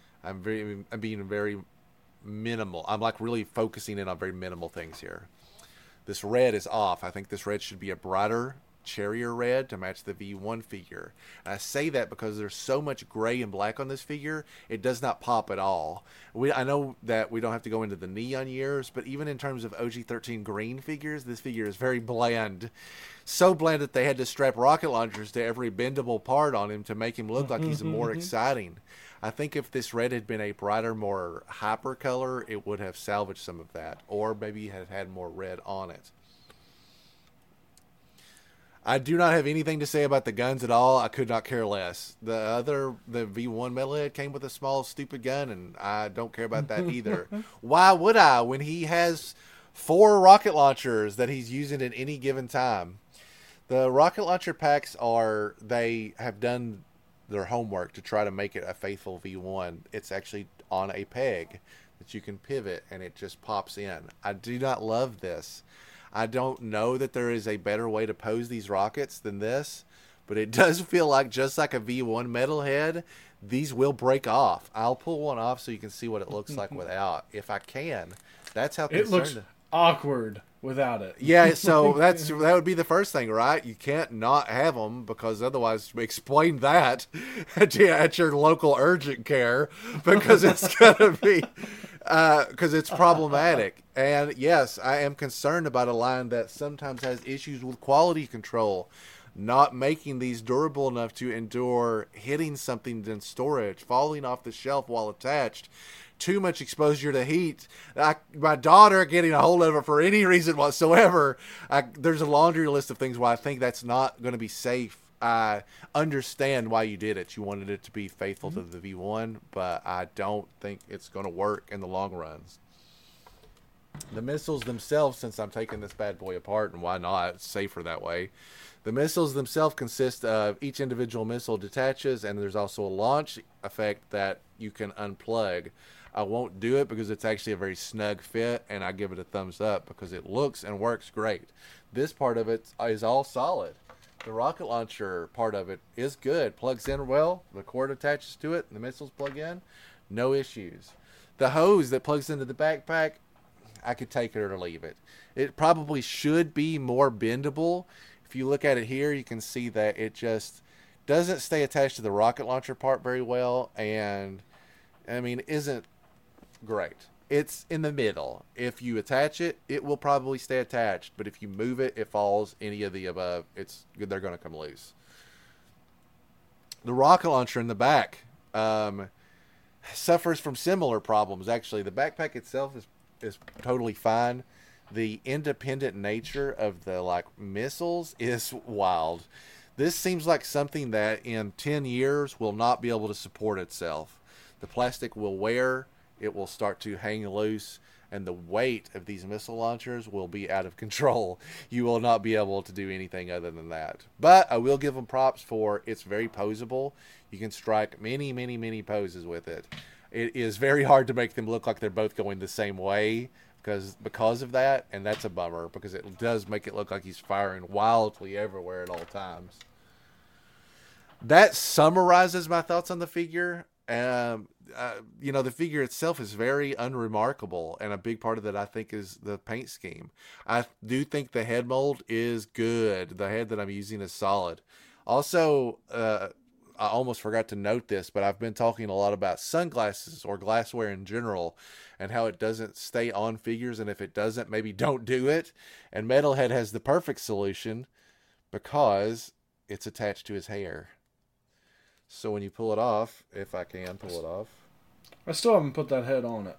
Speaker 5: minimal. I'm like really focusing in on very minimal things here. This red is off. I think this red should be a brighter, cherrier red to match the V1 figure. And I say that because there's so much gray and black on this figure, it does not pop at all. I know that we don't have to go into the neon years, but even in terms of OG-13 green figures, this figure is very bland. So bland that they had to strap rocket launchers to every bendable part on him to make him look like he's more exciting. I think if this red had been a brighter, more hyper color, it would have salvaged some of that, or maybe have had more red on it. I do not have anything to say about the guns at all. I could not care less. The V1 Metalhead came with a small, stupid gun, and I don't care about that either. Why would I when he has 4 rocket launchers that he's using at any given time? The rocket launcher packs they have done their homework to try to make it a faithful V1. It's actually on a peg that you can pivot, and it just pops in. I do not love this. I don't know that there is a better way to pose these rockets than this, but it does feel like, just like a V1 Metalhead, these will break off. I'll pull one off so you can see what it looks like without, if I can. That's how concerned.
Speaker 6: It looks awkward without it.
Speaker 5: Yeah, so that would be the first thing, right? You can't not have them, because otherwise, explain that at your local urgent care, because it's gonna be. Because it's problematic. And yes, I am concerned about a line that sometimes has issues with quality control, not making these durable enough to endure hitting something in storage, falling off the shelf while attached, too much exposure to heat. My daughter getting a hold of it for any reason whatsoever. There's a laundry list of things why I think that's not going to be safe. I understand why you did it. You wanted it to be faithful to the V1, but I don't think it's going to work in the long runs. The missiles themselves, since I'm taking this bad boy apart, and why not? It's safer that way. The missiles themselves consist of each individual missile detaches, and there's also a launch effect that you can unplug. I won't do it because it's actually a very snug fit, and I give it a thumbs up because it looks and works great. This part of it is all solid. The rocket launcher part of it is good. Plugs in well. The cord attaches to it. And the missiles plug in. No issues. The hose that plugs into the backpack, I could take it or leave it. It probably should be more bendable. If you look at it here, you can see that it just doesn't stay attached to the rocket launcher part very well. And, I mean, isn't great. It's in the middle. If you attach it, it will probably stay attached. But if you move it, it falls. Any of the above, they're going to come loose. The rocket launcher in the back suffers from similar problems. Actually, the backpack itself is totally fine. The independent nature of the missiles is wild. This seems like something that in 10 years will not be able to support itself. The plastic will wear. It will start to hang loose, and the weight of these missile launchers will be out of control. You will not be able to do anything other than that. But I will give them props for it's very posable. You can strike many, many, many poses with it. It is very hard to make them look like they're both going the same way because of that, and that's a bummer because it does make it look like he's firing wildly everywhere at all times. That summarizes my thoughts on the figure. The figure itself is very unremarkable, and a big part of that I think is the paint scheme. I do think the head mold is good. The head that I'm using is solid. Also, I almost forgot to note this, but I've been talking a lot about sunglasses or glassware in general and how it doesn't stay on figures, and if it doesn't, maybe don't do it. And Metalhead has the perfect solution because it's attached to his hair. So when you pull it off, if I can pull it off.
Speaker 6: I still haven't put that head on it.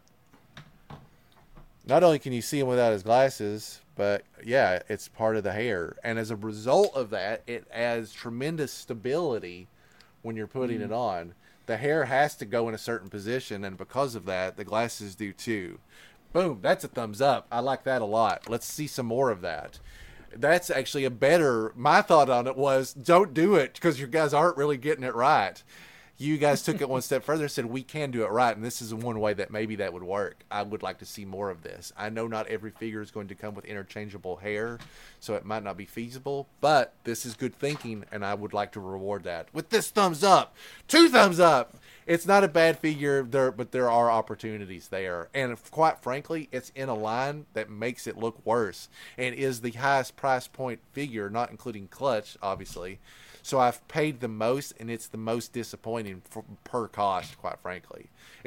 Speaker 5: Not only can you see him without his glasses, but yeah, it's part of the hair. And as a result of that, it adds tremendous stability when you're putting it on. The hair has to go in a certain position, and because of that, the glasses do too. Boom, that's a thumbs up. I like that a lot. Let's see some more of that. That's actually my thought on it was, don't do it because you guys aren't really getting it right. You guys took it one step further and said, we can do it right. And this is one way that maybe that would work. I would like to see more of this. I know not every figure is going to come with interchangeable hair, so it might not be feasible, but this is good thinking, and I would like to reward that with this thumbs up. 2 thumbs up. It's not a bad figure, but there are opportunities there. And quite frankly, it's in a line that makes it look worse and is the highest price point figure, not including Clutch, obviously. So I've paid the most, and it's the most disappointing per cost, quite frankly.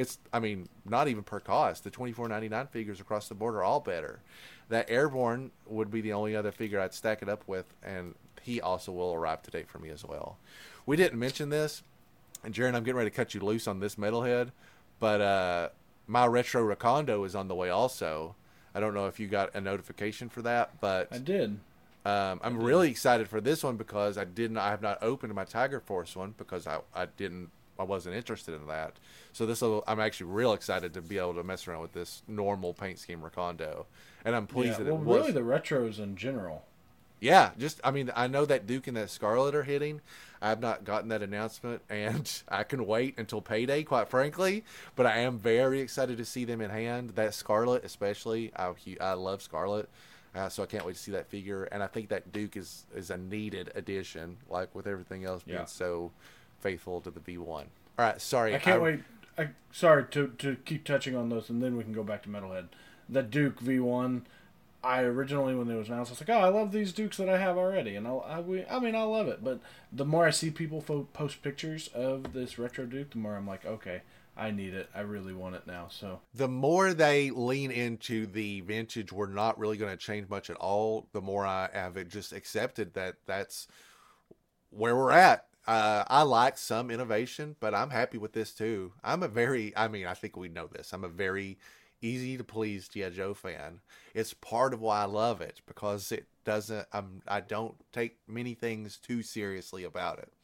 Speaker 5: Not even per cost. The $24.99 figures across the board are all better. That Airborne would be the only other figure I'd stack it up with, and he also will arrive today for me as well. We didn't mention this, and Jaron, I'm getting ready to cut you loose on this metalhead, but my Retro Recondo is on the way also. I don't know if you got a notification for that, but
Speaker 6: I did.
Speaker 5: I'm really excited for this one because I have not opened my Tiger Force one because I wasn't interested in that. So I'm actually real excited to be able to mess around with this normal paint scheme Recondo, and I'm pleased that it was.
Speaker 6: Really the retros in general.
Speaker 5: Yeah, I know that Duke and that Scarlet are hitting. I have not gotten that announcement, and I can wait until payday, quite frankly. But I am very excited to see them in hand. That Scarlet, especially, I love Scarlet. So I can't wait to see that figure, and I think that Duke is a needed addition, like with everything else being so faithful to the V1. All right, sorry.
Speaker 6: I can't wait. Sorry to keep touching on those, and then we can go back to Metalhead. That Duke V1, I originally, when it was announced, I was like, oh, I love these Dukes that I have already, and I love it. But the more I see people post pictures of this retro Duke, the more I'm like, okay, I need it. I really want it now. So
Speaker 5: the more they lean into the vintage, we're not really going to change much at all. The more I have just accepted that that's where we're at. I like some innovation, but I'm happy with this too. I think we know this. I'm a very easy to please G.I. Joe fan. It's part of why I love it, because it doesn't, I don't take many things too seriously about it.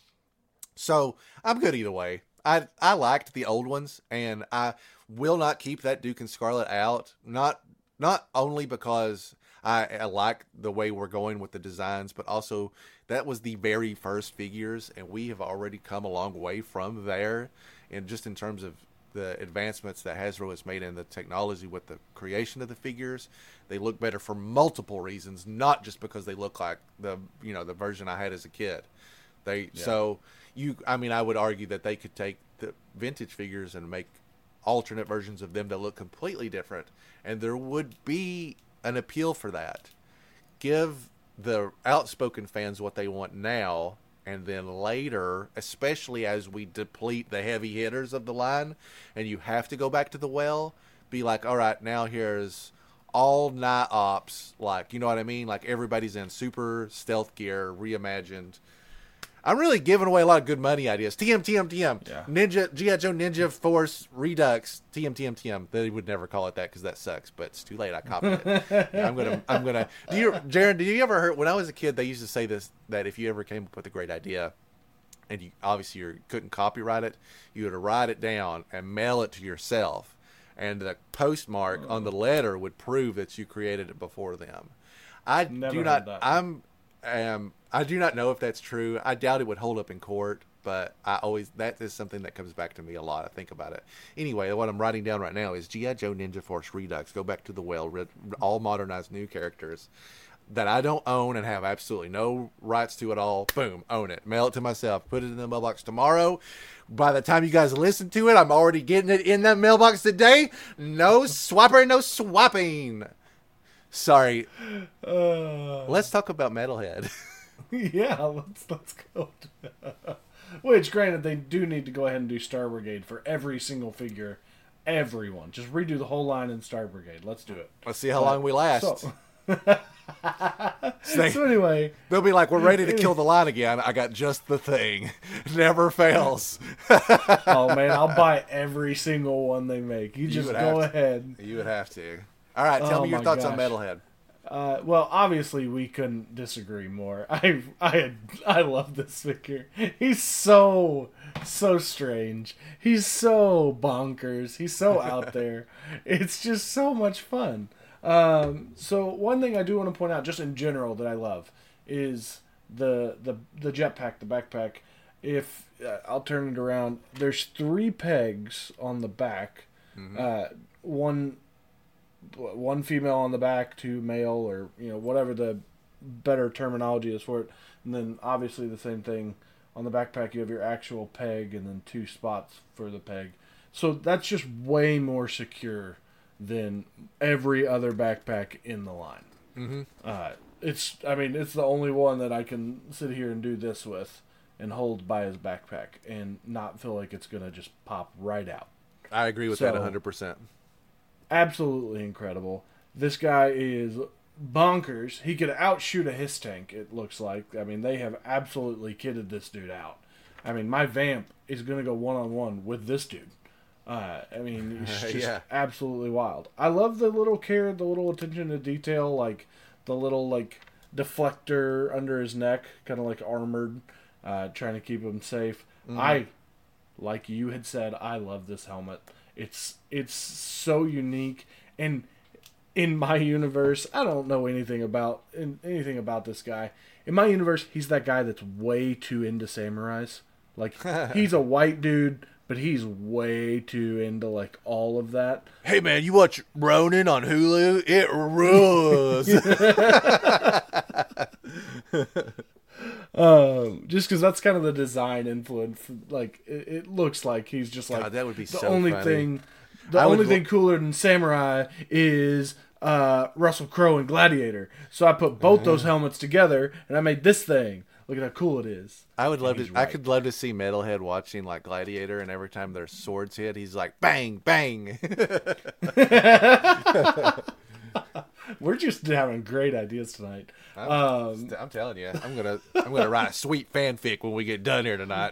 Speaker 5: So I'm good either way. I liked the old ones, and I will not keep that Duke and Scarlet out. Not only because I like the way we're going with the designs, but also that was the very first figures, and we have already come a long way from there. And just in terms of the advancements that Hasbro has made in the technology with the creation of the figures, they look better for multiple reasons, not just because they look like the version I had as a kid. I would argue that they could take the vintage figures and make alternate versions of them that look completely different, and there would be an appeal for that. Give the outspoken fans what they want now, and then later, especially as we deplete the heavy hitters of the line, and you have to go back to the well, be like, all right, now here's all night ops, like, you know what I mean? Like everybody's in super stealth gear, reimagined. I'm really giving away a lot of good money ideas. TM.
Speaker 6: Yeah.
Speaker 5: Ninja, G.I. Joe Ninja Force Redux. TM. They would never call it that because that sucks, but it's too late. I copied it. Yeah, I'm gonna. Jaron, did you ever hear, when I was a kid, they used to say this, that if you ever came up with a great idea and you couldn't copyright it, you would write it down and mail it to yourself, and the postmark on the letter would prove that you created it before them. I do not know if that's true. I doubt it would hold up in court, but that is something that comes back to me a lot. I think about it. Anyway, what I'm writing down right now is G.I. Joe Ninja Force Redux. Go back to the well, all modernized new characters that I don't own and have absolutely no rights to at all. Boom, own it. Mail it to myself. Put it in the mailbox tomorrow. By the time you guys listen to it, I'm already getting it in that mailbox today. No swapper, no swapping. Sorry. Let's talk about Metalhead.
Speaker 6: Yeah, let's go. Which, granted, they do need to go ahead and do Star Brigade for every single figure. Everyone. Just redo the whole line in Star Brigade. Let's do it.
Speaker 5: Let's see how long we last.
Speaker 6: So anyway.
Speaker 5: They'll be like, we're ready to kill the line again. I got just the thing. Never fails.
Speaker 6: Oh, man, I'll buy every single one they make. You just go ahead.
Speaker 5: You would have to. All right, tell me your thoughts on Metalhead.
Speaker 6: Well, obviously, we couldn't disagree more. I love this figure. He's so strange. He's so bonkers. He's so out there. It's just so much fun. So one thing I do want to point out, just in general, that I love is the jetpack, the backpack. If I'll turn it around, there's 3 pegs on the back. One female on the back, 2 male, or whatever the better terminology is for it. And then obviously the same thing on the backpack. You have your actual peg, and then 2 spots for the peg. So that's just way more secure than every other backpack in the line. It's the only one that I can sit here and do this with and hold by his backpack and not feel like it's gonna just pop right out.
Speaker 5: I agree with that 100%.
Speaker 6: Absolutely incredible. This guy is bonkers. He could outshoot a HISS tank, it looks like. They have absolutely kitted this dude out. My Vamp is gonna go one-on-one with this dude. It's just absolutely wild. I love the little care, the little attention to detail, like the little deflector under his neck, kind of like armored, trying to keep him safe. Like you had said, I love this helmet. It's so unique, and in my universe, I don't know anything about this guy. In my universe, he's that guy that's way too into samurais. He's a white dude, but he's way too into all of that.
Speaker 5: Hey man, you watch Ronin on Hulu? It rules.
Speaker 6: Just because that's kind of the design influence. It looks like he's just
Speaker 5: God, that would be
Speaker 6: the
Speaker 5: so
Speaker 6: only
Speaker 5: funny.
Speaker 6: thing. The only thing cooler than samurai is Russell Crowe and Gladiator. So I put both those helmets together, and I made this thing. Look at how cool it is.
Speaker 5: I would love to. I could love to see Metalhead watching Gladiator, and every time their swords hit, he's like bang, bang.
Speaker 6: We're just having great ideas tonight.
Speaker 5: I'm telling you, I'm gonna write a sweet fanfic when we get done here tonight.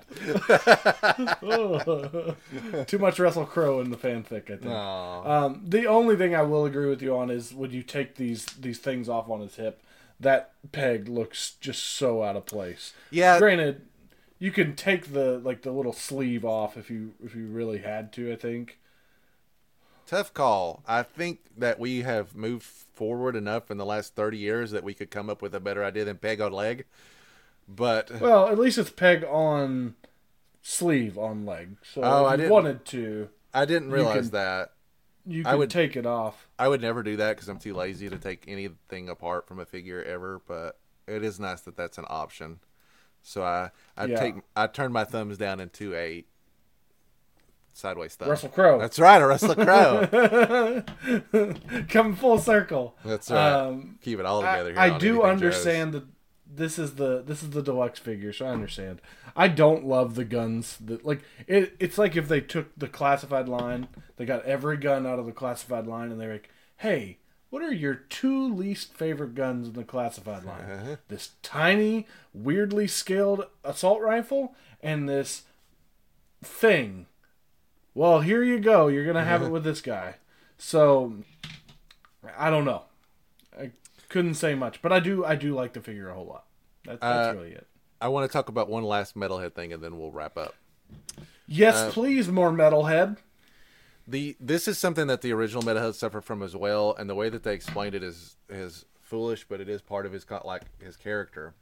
Speaker 6: Too much Russell Crowe in the fanfic, I think. The only thing I will agree with you on is when you take these things off on his hip, that peg looks just so out of place.
Speaker 5: Yeah.
Speaker 6: Granted, you can take the little sleeve off if you really had to, I think.
Speaker 5: Tough call. I think that we have moved forward enough in the last 30 years that we could come up with a better idea than peg on leg. But
Speaker 6: well, at least it's peg on sleeve on leg. So if you wanted to,
Speaker 5: I didn't realize that.
Speaker 6: You could take it off.
Speaker 5: I would never do that because I'm too lazy to take anything apart from a figure ever. But it is nice that that's an option. So I turn my thumbs down into a sideways thumb.
Speaker 6: Russell Crowe.
Speaker 5: That's right, a Russell Crowe.
Speaker 6: Come full circle.
Speaker 5: That's right. Keep it all together. Here
Speaker 6: I do understand that this is the deluxe figure, so I understand. I don't love the guns that it's like if they took the classified line, they got every gun out of the classified line, and they're like, hey, what are your 2 least favorite guns in the classified line? This tiny, weirdly scaled assault rifle and this thing. Well, here you go. You're going to have it with this guy. So, I don't know. I couldn't say much. But I do like the figure a whole lot. That's really it.
Speaker 5: I want to talk about one last Metalhead thing, and then we'll wrap up.
Speaker 6: Yes, please, more Metalhead.
Speaker 5: This is something that the original Metalhead suffered from as well, and the way that they explained it is foolish, but it is part of his character.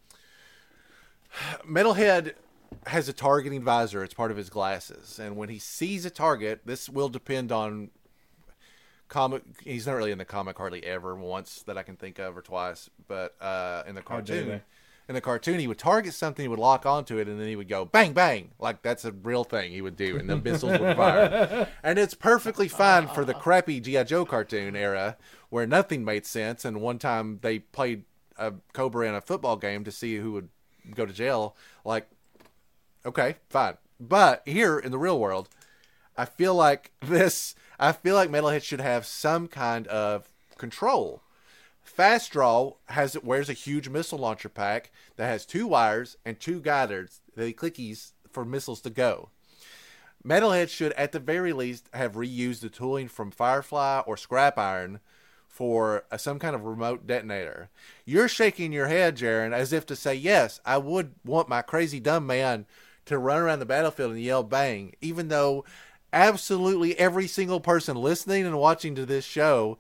Speaker 5: Metalhead has a targeting visor. It's part of his glasses, and when he sees a target, this will depend on comic. He's not really in the comic hardly ever, once that I can think of, or twice, but in the cartoon. In the cartoon, he would target something, he would lock onto it, and then he would go bang, bang. That's a real thing he would do, and the missiles would fire. And it's perfectly fine for the crappy G.I. Joe cartoon era, where nothing made sense, and one time they played a Cobra in a football game to see who would go to jail. Okay, fine. But here, in the real world, I feel like Metalhead should have some kind of control. Fast Draw wears a huge missile launcher pack that has 2 wires and 2 guiders, the clickies for missiles to go. Metalhead should, at the very least, have reused the tooling from Firefly or Scrap Iron for some kind of remote detonator. You're shaking your head, Jaron, as if to say, yes, I would want my crazy dumb man to run around the battlefield and yell bang, even though absolutely every single person listening and watching to this show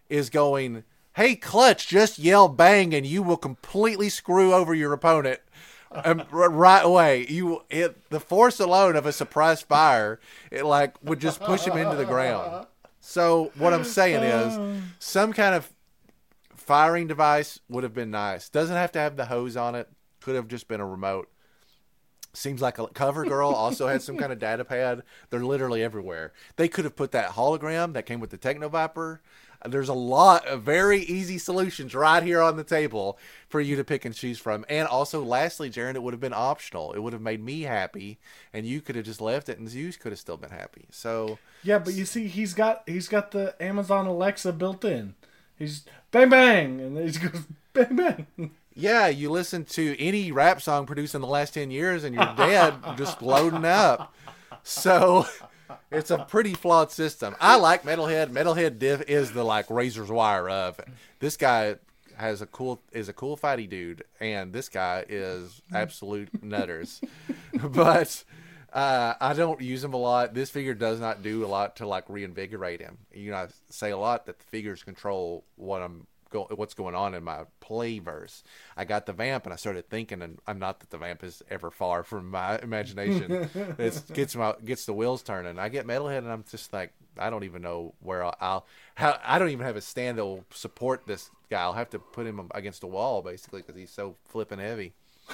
Speaker 5: is going, hey, Clutch, just yell bang and you will completely screw over your opponent right away. The force alone of a surprise fire, it like would just push him into the ground. So what I'm saying is some kind of firing device would have been nice. Doesn't have to have the hose on it. Could have just been a remote. Seems like a CoverGirl also had some kind of data pad. They're literally everywhere. They could have put that hologram that came with the Techno Viper. There's a lot of very easy solutions right here on the table for you to pick and choose from. And also, lastly, Jaron, it would have been optional. It would have made me happy, and you could have just left it, and you could have still been happy. So
Speaker 6: yeah, but you see, he's got the Amazon Alexa built in. He's bang bang, and then he goes bang bang.
Speaker 5: Yeah, you listen to any rap song produced in the last 10 years, and your dad just loading up. So it's a pretty flawed system. I like Metalhead. Metalhead Diff is the like razor's wire of this guy is a cool fighty dude, and this guy is absolute nutters. But I don't use him a lot. This figure does not do a lot to like reinvigorate him. You know, I say a lot that the figures control what's going on in my playverse. I got the Vamp, and I started thinking, and I'm not that the Vamp is ever far from my imagination. It gets the wheels turning. I get Metalhead, and I'm just like, I don't even know where I don't even have a stand that will support this guy. I'll have to put him against a wall, basically, because he's so flipping heavy.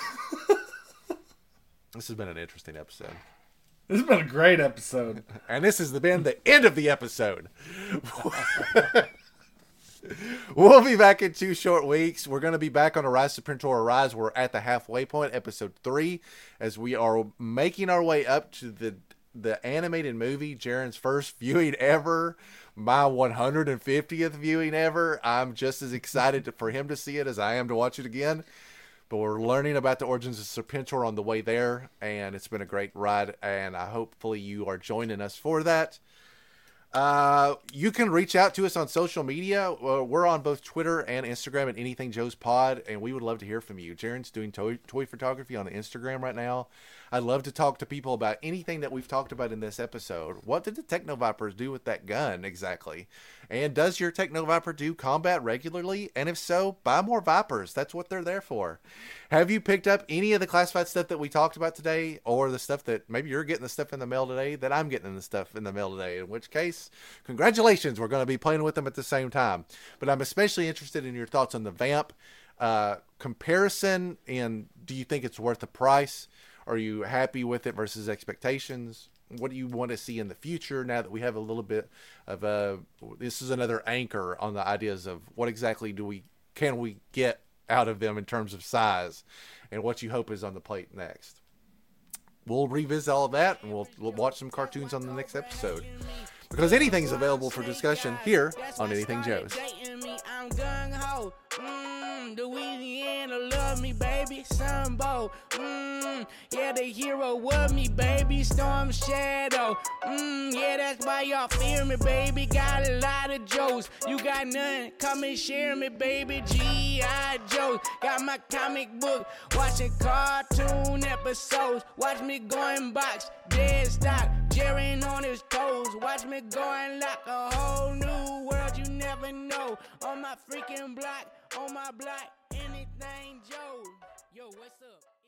Speaker 5: This has been an interesting episode.
Speaker 6: This has been a great episode.
Speaker 5: And this has been the end of the episode. We'll be back in 2 short weeks. We're going to be back on a Rise of Serpentor Rise. We're at the halfway point, episode 3, as we are making our way up to the animated movie, Jaron's first viewing ever, my 150th viewing ever. I'm just as excited for him to see it as I am to watch it again. But we're learning about the origins of Serpentor on the way there, and it's been a great ride, and hopefully you are joining us for that. You can reach out to us on social media. We're on both Twitter and Instagram at Anything Joe's Pod, and we would love to hear from you. Jaron's doing toy photography on Instagram right now. I'd love to talk to people about anything that we've talked about in this episode. What did the Techno Vipers do with that gun exactly? And does your Techno Viper do combat regularly? And if so, buy more Vipers. That's what they're there for. Have you picked up any of the classified stuff that we talked about today, or the stuff that maybe you're getting the stuff in the mail today that I'm getting the stuff in the mail today? In which case, congratulations. We're going to be playing with them at the same time. But I'm especially interested in your thoughts on the Vamp comparison, and do you think it's worth the price? Are you happy with it versus expectations? What do you want to see in the future now that we have a little bit of this is another anchor on the ideas of what exactly can we get out of them in terms of size, and what you hope is on the plate next. We'll revisit all of that, and we'll watch some cartoons on the next episode, because anything's available for discussion here on Anything Joe's.
Speaker 4: Louisiana love me, baby. Sunbow. Yeah, the hero was me, baby. Storm Shadow. Yeah, that's why y'all fear me, baby. Got a lot of Joes. You got none. Come and share me, baby. G.I. Joe. Got my comic book. Watching cartoon episodes. Watch me going box. Dead stock. Jaron on his toes. Watch me going like a whole new world you never know. On my freaking block. On my block, Anything Joe. Yo, what's up?